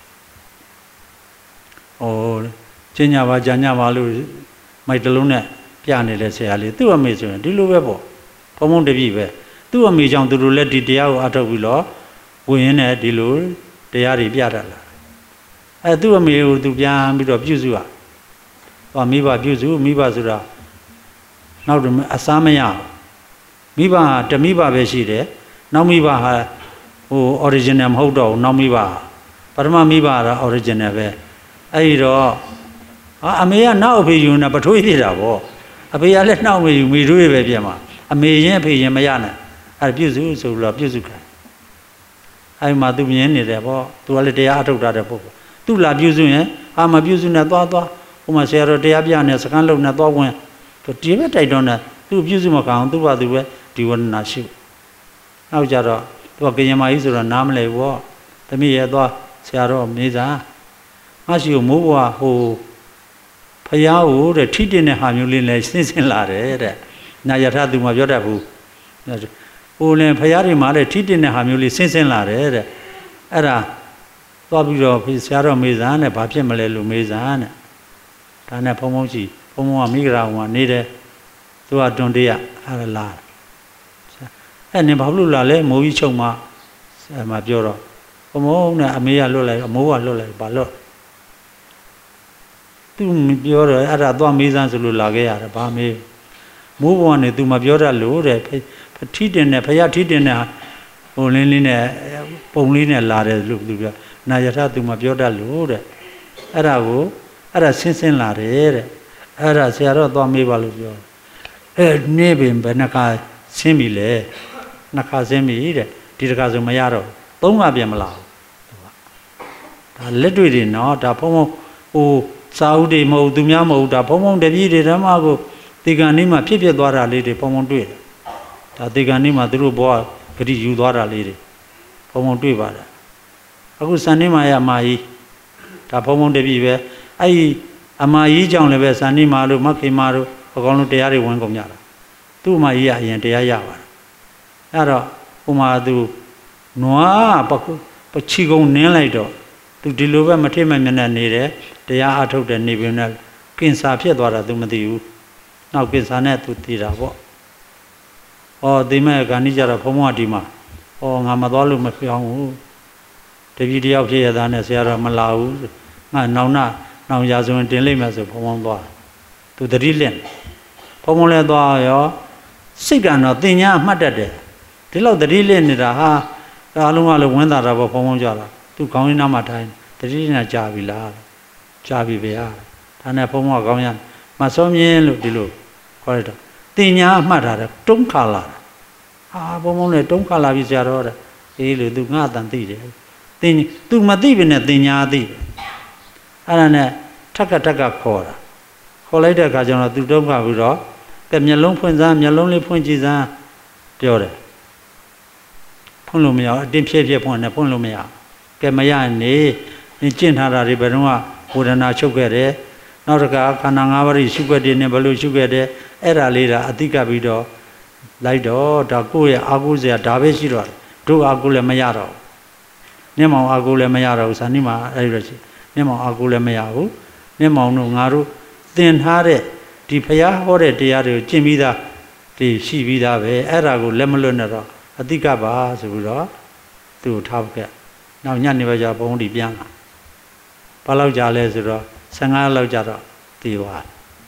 ဟိုကျင်ညာပါကြာညာပါလို့မိုက်တလုံးနဲ့ပြနေတဲ့ဆရာလေးသူ့အမေဆိုရင်ဒီလိုပဲပေါ့ဖုံဖုံတပြည့်ပဲသူ့အမေကြောင့်သူတို့လက်ဒီတရားကိုအထောက်ပြီးတော့ဝင်ရင်းနဲ့ဒီလိုတရားတွေပြတတ်လာအဲသူ့အမေကိုသူပြန်ပြီးတော့ပြုစုရဟောမိဘပြုစုမိဘဆိုတာနောက်တော့အစားမရမိဘဟာတမိဘပဲရှိတယ်နောက်မိဘဟာဟို original မဟုတ်တော့ဘူးနောက်မိဘပထမမိဘကတော့ original ပဲအဲ့ဒီတော့အမေကနောက်အဖေယူနေပထွေးဖြစ်တာပေါ့အဖေကလည်းနောက်မေယူမိထွေးပဲပြန်မှာအမေရင်အဖေရင်မရနိုင်အဲ့ပြုစုဆိုလို့ပြုစုခံအဲ့မှာသူမြင်နေတယ်ပေါ့သူကလည်းတရားအထုတ်တာတဲ့ပုဂ္ဂိုလ်သူလာပြုစုရင်အာမပြုစုနေသွားသွားဟိုမှာဆရာတော်တရားပြနေစကန်းလုံနေသွားဝင်သူဒီဘက်တိုက်တော့နေသူပြုစုမကောင်းသူ့ဘာသူပဲဒီဝဏနာရှိနောက်ကြတော့သူကကရင်မကြီးဆိုတော့နားမလဲဘောသမီးရဲ့သွားဆရာတော်မေးစာမရှိကိုမိုးဘွားဟိုဖယားကိုတဲ့ထိတင်တဲ့ဟာမျိုးလေးနဲ့စဉ်းစင်လာတယ်တဲ့နာယထာသူမပြောတတ်ဘူးဟိုလည်းဖယားတွေမှာလည်းထိတင်တဲ့ဟာမျိုးလေးစဉ်းစင်လာတယ်တဲ့အဲ့ဒါသွားပြီးတော့ဆရာတော်မေးစာနဲ့ဘာဖြစ်မလဲလို့မေးစာနဲ့ဒါနဲ့ဖုံဖုံရှိဖုံဖုံကမိဂရာကနေတယ်သူကတွန်တရအဲ့ဒါလာအဲ့နင်ဘာလို့လာလဲမိုးကြီးချုပ်မှဆရာမပြောတော့ဘုံဘုံနဲ့အမေကလွတ်လိုက်အမိုးကလွတ်လိုက်ဘာလို့သူပြောတော့အဲ့ဒါသွားမေးစမ်းဆိုလို့လာခဲ့ရတယ်ဘာမေးမိုးဘုံကနေသူမပြောတတ်လို့တဲ့ထီးတင်နဲ့ဖယားထီးတင်နဲ့ဟိုလင်းလေးနဲ့ပုံလေးနဲ့လာတယ်လို့သူပြောနာယထာသူမပြောတတ်လို့တဲ့အဲ့ဒါကိုအဲ့ဒါဆင်းဆင်းလာတယ်တဲ့အဲ့ဒါဆရာတော်သွားမေးပါလို့ပြောအဲနေပင်ဘယ်နှခါဆင်းပြီလဲနှစ်ခါဆင်းပြီတဲ့ဒီတစ်ခါဆိုမရတော့သုံးခါပြန်မလာဘူးဒါလက်တွေ့တွေနော်ဒါဖုံဖုံဟိုစာအုပ်တွေမဟုတ်သူများမဟုတ်ဒါဖုံဖုံတပြည့်တွေဓမ္မကိုဒီကံนี้မှာဖြစ်ဖြစ်သွားတာလေးတွေဖုံဖုံတွေ့တယ်ဒါဒီကံนี้မှာသူတို့ဘောဂတိယူသွားတာလေးတွေဖုံဖုံတွေ့ပါတယ်အခုစံနေမာရအမကြီးဒါဖုံဖုံတပြည့်ပဲအဲ့ဒီအမကြီးကြောင့်လည်းပဲစံနေမာတို့မခေမာတို့အကောင်လုံးတရားတွေဝင်ကုန်ကြတာသူ့အမကြီးကအရင်တရားရပါတယ်အဲ့တော့ဟိုမှာသူနွားပခုပချီကုံနင်းလိုက်တော့သူဒီလိုပဲမထိမမျက်နှာနေတယ်တရားအထုတ်တယ်နေပြီနဲ့ကင်ဆာဖြစ်သွားတာသူမသိဘူးနောက်ကင်ဆာနဲ့သူသိတာပေါ့ဟောဒီမဲ့ကဏိကြတော့ဘုံဘုံဒီမှာဟောငါမသွားလို့မပြောင်းဘူးတပည့်တယောက်ဖြစ်ရတာနဲ့ဆရာတော်မလာဘူးငါနောင်နာနောင်ရာဇဝင်တင်လိုက်မယ်ဆိုဘုံဘုံသွားသူတတိလင့်ဘုံဘုံလည်းသွားရောစိတ်ကတော့တင်ညာအမှတ်တတ်တယ်ဒီလောက်တတိလင့်နေတာဟာအားလုံးကလည်းဝင်းတာတာပေါ့ဘုံဘုံကြတာသူခေါင်းရင်းနားမှာထိုင်တတိလင့်ကကြာပြီလားကြာပြီဗျာဒါနဲ့ဘုံဘုံကခေါင်းရမစောမြင်းလို့ဒီလိုခေါ်ရတော့တင်ညာအမှတ်ထားတယ်တုံးခါလာတာဟာဘုံဘုံလည်းတုံးခါလာပြီဆရာတော်တဲ့အေးလို့သူငါအတန်သိတယ်တင်သူမသိပြီနဲ့တင်ညာသိတယ်အဲ့ဒါနဲ့ထက်ကထက်ကခေါ်တာခေါ်လိုက်တဲ့အခါကျတော့သူတုံးခါပြီးတော့ကဲမျက်လုံးဖွင့်စမ်းမျက်လုံးလေးဖွင့်ကြည့်စမ်းပြောတယ်ဖွင့်လို့မရအတင်းဖြည့်ဖြည့်ဖွင့်နေဖွင့်လို့မရကဲမရနေကျင့်ထားတာတွေဘယ်တော့ဝေဒနာချုပ်ခဲ့တယ်နောက်တစ်ခါခန္ဓာ၅ပါးရှုွက်တယ်နဲ့ဘယ်လိုရှုခဲ့တယ်အဲ့ဒါလေးဒါအတိကပြီးတော့လိုက်တော့ဒါကိုယ့်ရဲ့အာဟုစရာဒါပဲရှိတော့တို့အာကိုလည်းမရတော့မျက်မှောင်အာကိုလည်းမရတော့ဘူးဇာနိမှာအဲ့လိုရှိမျက်မှောင်အာကိုလည်းမရဘူးမျက်မှောင်တို့ငါတို့သင်ထားတဲ့ဒီဖရာဟောတဲ့တရားတွေကိုကျင့်ပြီးသားဒီရှိပြီးသားပဲအဲ့ဒါကိုလက်မလွတ်နဲ့တော့အတိကပါဆိုပြီးတော့သူ့ကိုထားခဲ့နောက်ညနေပဲကျဘုံဒီပြန်လာဘာလောက်ကြာလဲဆိုတော့ဆယ်ငါးလောက်ကြာတော့တည်သွား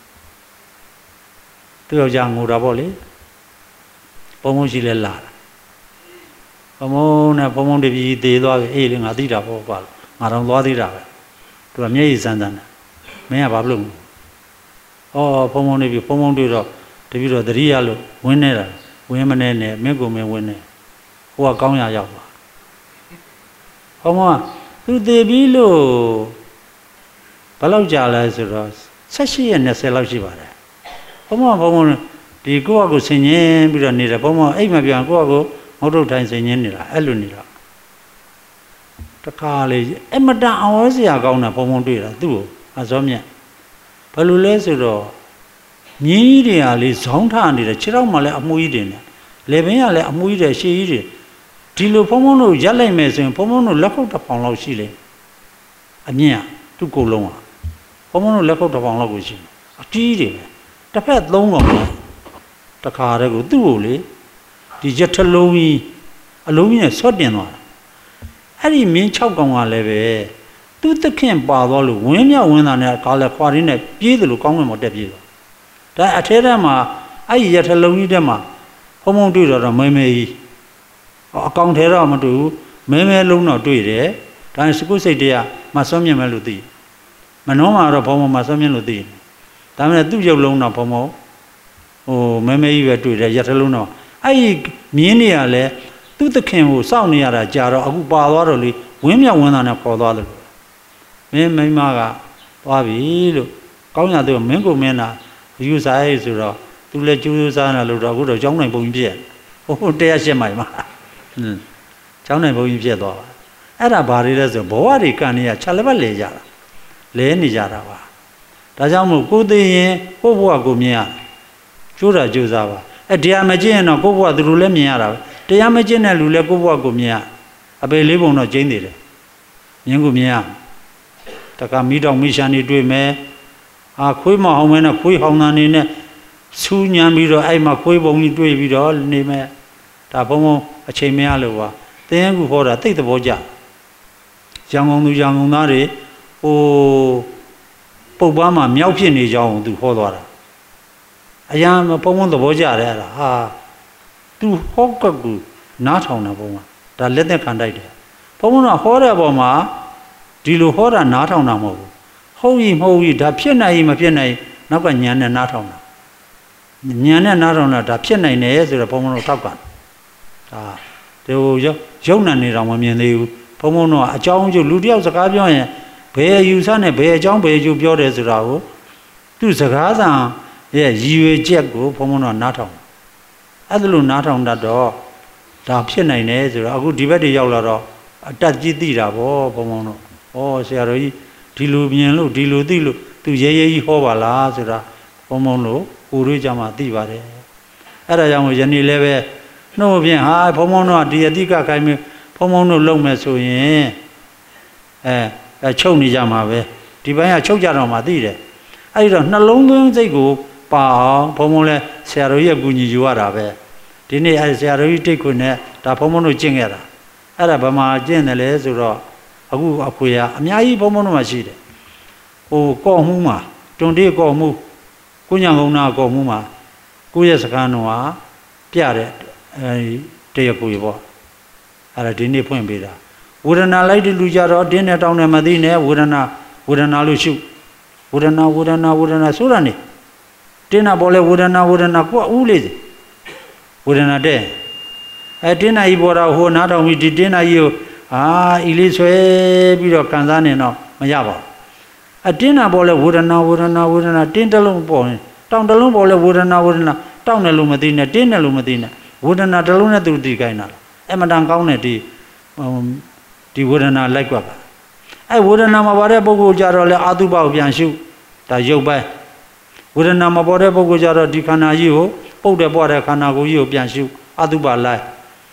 သူ့ယောက်ျားငိုတာပေါ့လေဘုံဘုံရှိလဲလာဘုံဘုံနဲ့ဘုံဘုံတပြီတည်သွားပြီအေးလေငါသိတာပေါ့ကွာငါတော့သွားသေးတာပဲသူကမျက်ရည်စမ်းစမ်းတယ်မင်းကဘာလို့ဩဘုံဘုံတပြီဘုံဘုံတွေ့တော့တပြီတော့တတိယလို့ဝင်းနေတာဝင်းမနေနဲ့မင်းကိုမင်းဝင်းနေဟိုကကောင်းရရောက်ပါဘုံဘုံကသူတည်ပြီလို့ဘယ်လောက်ကြာလဲဆိုတော့၁၈ရက်၂၀လောက်ရှိပါတယ်ဘုံဘုံဘုံဘုံဒီကိုယ့်အကူဆင်ញင်းပြီးတော့နေတယ်ဘုံဘုံအိမ်မပြောင်းကိုယ့်အကူမဟုတ်တော့ထိုင်ဆင်ញင်းနေတာအဲ့လိုနေတော့တခါလေအမတန်အောင်ဝဲစရာကောင်းတာဘုံဘုံတွေ့တာသူ့ကိုအစောမြတ်ဘယ်လိုလဲဆိုတော့မြင်းကြီးတွေကလေဇောင်းထနေတယ်ခြေထောက်မှလည်းအမွှေးတွေနေလေပင်ကလည်းအမွှေးတွေရှည်ကြီးတွေဒီလိုဘုံဘုံတို့ရက်လိုက်မယ်ဆိုရင်ဘုံဘုံတို့လက်ခုပ်တစ်ပေါင်လောက်ရှိလေအမြင့်သူ့ကိုယ်လုံးอ่ะဘုံဘုံတို့လက်ခုပ်တစ်ပေါင်လောက်ကိုရှိအတီးတွေတစ်ဖက်သုံးကောင်တခါတည်းကိုသူ့ကိုလေဒီရက်ထလုံးကြီးအလုံးကြီးနဲ့ဆွတ်တင်သွားတာအဲ့ဒီမင်း၆ကောင်ကလည်းပဲသူ့သခင်ပါသွားလို့ဝင်းမြောက်ဝင်းသားနဲ့ကားလည်းခွာရင်းနဲ့ပြေးတယ်လို့ကောင်းဝင်မတက်ပြေးတော့ဒါအထဲထဲမှာအဲ့ဒီရက်ထလုံးကြီးထဲမှာဘုံဘုံတွေ့တော့မဲမဲကြီးအကောင်ထဲတော့မတွေ့ဘူးမဲမဲလုံးတော့တွေ့တယ်ဒါစကုစိတ်တရားမဆွမ်းမြင်မဲ့လို့သိမနှောမှာတော့ဘုံဘုံမဆွမ်းမြင်လို့သိဒါမှလည်းသူ့ရုပ်လုံးတော့ဘုံဘုံဟိုမဲမဲကြီးပဲတွေ့တယ်ရက်ထလုံးတော့အဲ့ဒီမြင်းတွေကလည်းသူ့သခင်ကိုစောင့်နေရတာကြာတော့အခုပါသွားတော့လေဝင်းမြောက်ဝင်းသားနဲ့ခေါ်သွားတယ်မင်းမိမကသွားပြီလို့ကောင်းရသူမင်းကိုမင်းနာယူစားရေးဆိုတော့သူလည်းကျူးစားနေလို့တော့အခုတော့ကျောင်းနိုင်ပုံကြီးပြည့်ဟိုတရားရှင်းမှမှာဟင်းကျောင်းနိုင်ပုံကြီးပြည့်သွားပါအဲ့ဒါဘာတွေလဲဆိုဘဝတွေကန်နေရခြာလက်ပတ်လဲကြတာလဲနေကြတာပါဒါကြောင့်မို့ကိုသိရင်ကိုဘဝကိုမြင်ရကျိုးတာကျိုးစားပါအဲ့တရားမကျင့်ရင်တော့ကိုဘဝသူတို့လည်းမြင်ရတာပဲတရားမကျင့်တဲ့လူလည်းကိုဘဝကိုမြင်ရအပေလေးပုံတော့ကျင်းနေတယ်မြင်ကိုမြင်ရတခါမိတောင်မိရှန်နေတွေ့မယ်အာခွေးမအောင်မဲနဲ့ခွေးဟောင်းသားနေနဲ့ဆူညံပြီးတော့အဲ့မှာခွေးပုံကြီးတွေ့ပြီးတော့နေမယ်ဒါဘုံဘုံအချိန်မရလို့ပါတင်းကူဟောတာတိတ်သဘောကျရန်ကုန်သူရန်ကုန်သားတွေဟိုပုတ်ပားမှာမြောက်ဖြစ်နေကြအောင်သူဟောသွားတာအရာဘုံဘုံသဘောကျတယ်အဲ့ဒါဟာသူဟောကကူနားထောင်တာဘုံကဒါလက်သက်ခံတိုက်တယ်ဘုံဘုံကဟောတဲ့ဘောမှာဒီလိုဟောတာနားထောင်တာမဟုတ်ဘူးဟုတ်ကြီးမဟုတ်ကြီးဒါဖြစ်နိုင်မဖြစ်နိုင်နောက်ကညံနဲ့နားထောင်တာညံနဲ့နားထောင်တာဒါဖြစ်နိုင်တယ်ဆိုတော့ဘုံဘုံတို့ထောက်ကန်ဒါဒီဟိုရုပ်နာနေတော့မမြင်သေးဘူးဘုံဘုံတို့ကအကြောင်းကျလူတယောက်စကားပြောရင်ဘယ်အယူဆနဲ့ဘယ်အကြောင်းဘယ်အကျိုးပြောတယ်ဆိုတာကိုသူစကားသံရဲ့ရည်ရွယ်ချက်ကိုဘုံဘုံတို့နားထောင်အဲ့ဒါလိုနားထောင်တတ်တော့ဒါဖြစ်နိုင်တယ်ဆိုတော့အခုဒီဘက်တွေရောက်လာတော့အတက်ကြီးသိတာဗောဘုံဘုံတို့ဩဆရာတော်ကြီးဒီလိုမြင်လို့ဒီလိုသိလို့သူရဲရဲကြီးဟောပါလားဆိုတာဘုံဘုံတို့ကိုရွေးကြမှာသိပါတယ်အဲ့ဒါကြောင့်ယနေ့လည်းပဲနှုတ်ဖြင့်ဟာဘုံဘုံတို့ကဒီအတိကခိုင်းမျိုးဘုံဘုံတို့လုံမဲ့ဆိုရင်အဲအဲချုပ်နေကြမှာပဲဒီဘက်ကချုပ်ကြတော့မှသိတယ်အဲ့ဒီတော့နှလုံးသွင်းစိတ်ကိုပါအောင်ဘုံဘုံလဲဆရာတော်ကြီးရဲ့ကူညီယူရတာပဲဒီနေ့အဲဆရာတော်ကြီးတိတ်ခွနဲ့ဒါဘုံဘုံတို့ကျင့်ခဲ့တာအဲ့ဒါဗမာကျင့်တယ်လေဆိုတော့အခုအခွေကအများကြီးဘုံဘုံတို့မှရှိတယ်ဟိုကော့မှုမှာတွန်တေးကော့မှုကိုညာကုန်းနာကော့မှုမှာကိုရဲ့စကားတော်ဟာပြတဲ့အဲဒီတရကိုရပေါ့အဲ့ဒါဒီနေ့ဖွင့်ပေးတာဝေဒနာလိုက်တဲ့လူကြတော့တင်းနဲ့တောင်းနဲ့မသိနဲ့ဝေဒနာဝေဒနာလို့ရှုဝေဒနာဝေဒနာဝေဒနာဆိုတာနေတင်းနာပေါ်လဲဝေဒနာဝေဒနာကိုဥလေးစီဝေဒနာတဲ့အဲတင်းနာကြီးပေါ်တော့ဟိုနားထောင်ပြီးဒီတင်းနာကြီးကိုအာဤလေးဆွဲပြီးတော့ကန်စားနေတော့မရပါဘူးအတင်းနာပေါ်လဲဝေဒနာဝေဒနာဝေဒနာတင်းတလုံးပေါ်ရင်တောင်းတလုံးပေါ်လဲဝေဒနာဝေဒနာတောင်းတယ်လို့မသိနဲ့တင်းတယ်လို့မသိနဲ့ဝေဒနာတလုံးနဲ့သူတည်ခိုင်းတာအမတန်ကောင်းတဲ့ဒီဒီဝေဒနာလိုက်ကွက်ပါအဲဝေဒနာမှာပါတဲ့ပုဂ္ဂိုလ်ကြတော့လဲအာတုပကိုပြန်ရှုဒါရုပ်ပဲဝေဒနာမှာပေါ်တဲ့ပုဂ္ဂိုလ်ကြတော့ဒီခန္ဓာကြီးကိုပုတ်တယ်ပွားတဲ့ခန္ဓာကိုယ်ကြီးကိုပြန်ရှုအာတုပလိုက်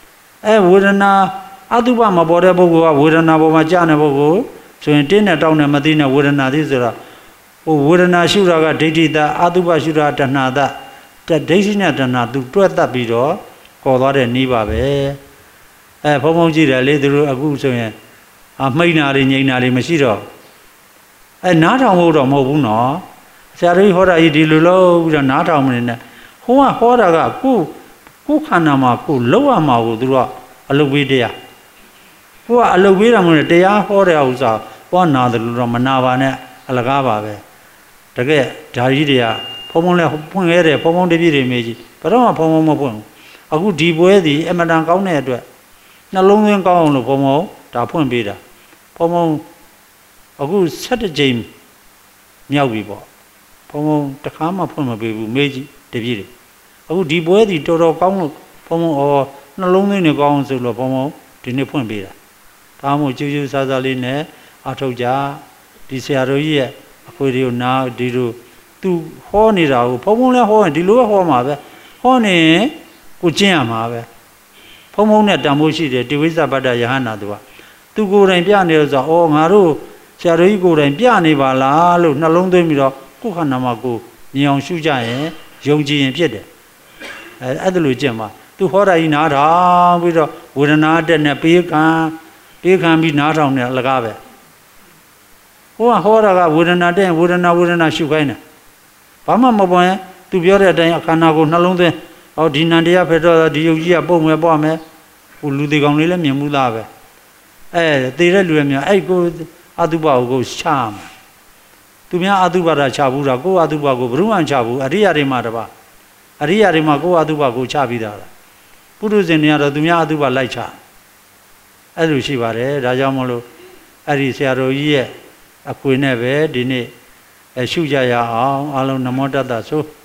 အဲဝေဒနာအတုပမပေါ်တဲ့ပုဂ္ဂိုလ်ကဝေဒနာပေါ်မှာကြာနေပုဂ္ဂိုလ်ဆိုရင်တင်းနဲ့တောင်းနဲ့မသိနဲ့ဝေဒနာသိဆိုတော့ဟိုဝေဒနာရှုတာကဒိဋ္ဌိတအတုပရှုတာတဏှာတဒိဋ္ဌိနဲ့တဏှာသူတွဲတတ်ပြီးတော့ခေါ်သွားတဲ့နည်းပါပဲအဲဘုံဘုံကြည့်တယ်လေသူတို့အခုဆိုရင်အမိန်နာတွေငိန်နာတွေမရှိတော့အဲနားထောင်ဖို့တော့မဟုတ်ဘူးနော်ဆရာတော်ကြီးဟောတာကြီးဒီလိုလို့ပြီးတော့နားထောင်မနေနဲ့ဟိုကဟောတာကကိုကိုခန္ဓာမှာကိုလောက်ရမှာကိုသူတို့ကအလုပ်ပေးတရားကိုကအလုပ်ပေးတာမဟုတ်နဲ့တရားဟောတဲ့ဥစ္စာပေါ်နာတယ်လို့တော့မနာပါနဲ့အလကားပါပဲတကယ်ဓာကြီးတွေကဖုံဖုံလဲဖွင့်ခဲ့တယ်ဖုံဖုံတပြည့်တွေမေးကြည့်ဘယ်တော့မှဖုံဖုံမဖွင့်ဘူးအခုဒီပွဲဒီအမတန်ကောင်းတဲ့အတွက်နှလုံးသွင်းကောင်းအောင်လို့ဖုံဖုံဒါဖွင့်ပေးတာဖုံဖုံအခု၁၇ကြိမ်မြောက်ပြီပေါ့ဖုံဖုံတခါမှဖွင့်မပေးဘူးမေးကြည့်တပြည့်တွေအခုဒီပွဲဒီတော်တော်ကောင်းလို့ဖုံဖုံဩနှလုံးသွင်းနေကောင်းဆိုလို့ဖုံဖုံဒီနေ့ဖွင့်ပေးတာဒါမှမဟုတ်ကျူးကျူးဆာဆာလေးနဲ့အထုတ်ကြဒီဆရာတော်ကြီးရဲ့အခွေတွေကိုနားဒီလိုသူဟောနေတာကိုဖုံဖုံလည်းဟောရင်ဒီလိုပဲဟောမှာပဲဟောနေကိုကျင့်ရမှာပဲဖုံဖုံနဲ့တန်ဖိုးရှိတယ်တိဝိဇ္ဇပတ္တယဟနာသူကသူကိုယ်တိုင်ပြနေလို့ဆိုတော့ဩငါတို့ဆရာတော်ကြီးကိုယ်တိုင်ပြနေပါလားလို့နှလုံးသွင်းပြီးတော့ကိုယ်ခန္ဓာမှာကိုမြင်အောင်ရှုကြရင်ယုံကြည်ရင်ဖြစ်တယ်အဲအဲ့ဒါလိုကျင့်ပါသူဟောတာကြီးနားထောင်ပြီးတော့ဝေဒနာတက်နဲ့ပေးခံပေးခံပြီးနားထောင်နေအလကားပဲဟိုကဟောတာကဝေဒနာတက်ဝေဒနာဝေဒနာရှုခိုင်းတယ်ဘာမှမပေါ်ရင်သူပြောတဲ့အတိုင်းအခန္ဓာကိုနှလုံးသွင်းဟောဒီနန္တရားဖက်တော့ဒီယုတ်ကြီးကပုံမယ်ပေါ့မယ်ဟိုလူသေးကောင်လေးလည်းမြင်မှုသားပဲအဲသေတဲ့လူတွေများအဲ့ကိုအတုပကိုကိုချမှာသူများအတုပတာချဘူးတာကိုအတုပကိုဘုရုံချဘူးအရိယာတွေမှာတပါအရိယာတွေမှာကိုအတုပကိုချပြီးတာလားပုရုဇဉ်တွေကတော့သူများအတုပလိုက်ချအဲ့လိုရှိပါတယ်ဒါကြောင့်မလို့အဲ့ဒီဆရာတော်ကြီးရဲ့အခွေနဲ့ပဲဒီနေ့ရှုကြရအောင်အားလုံးနမောတတ္တဆို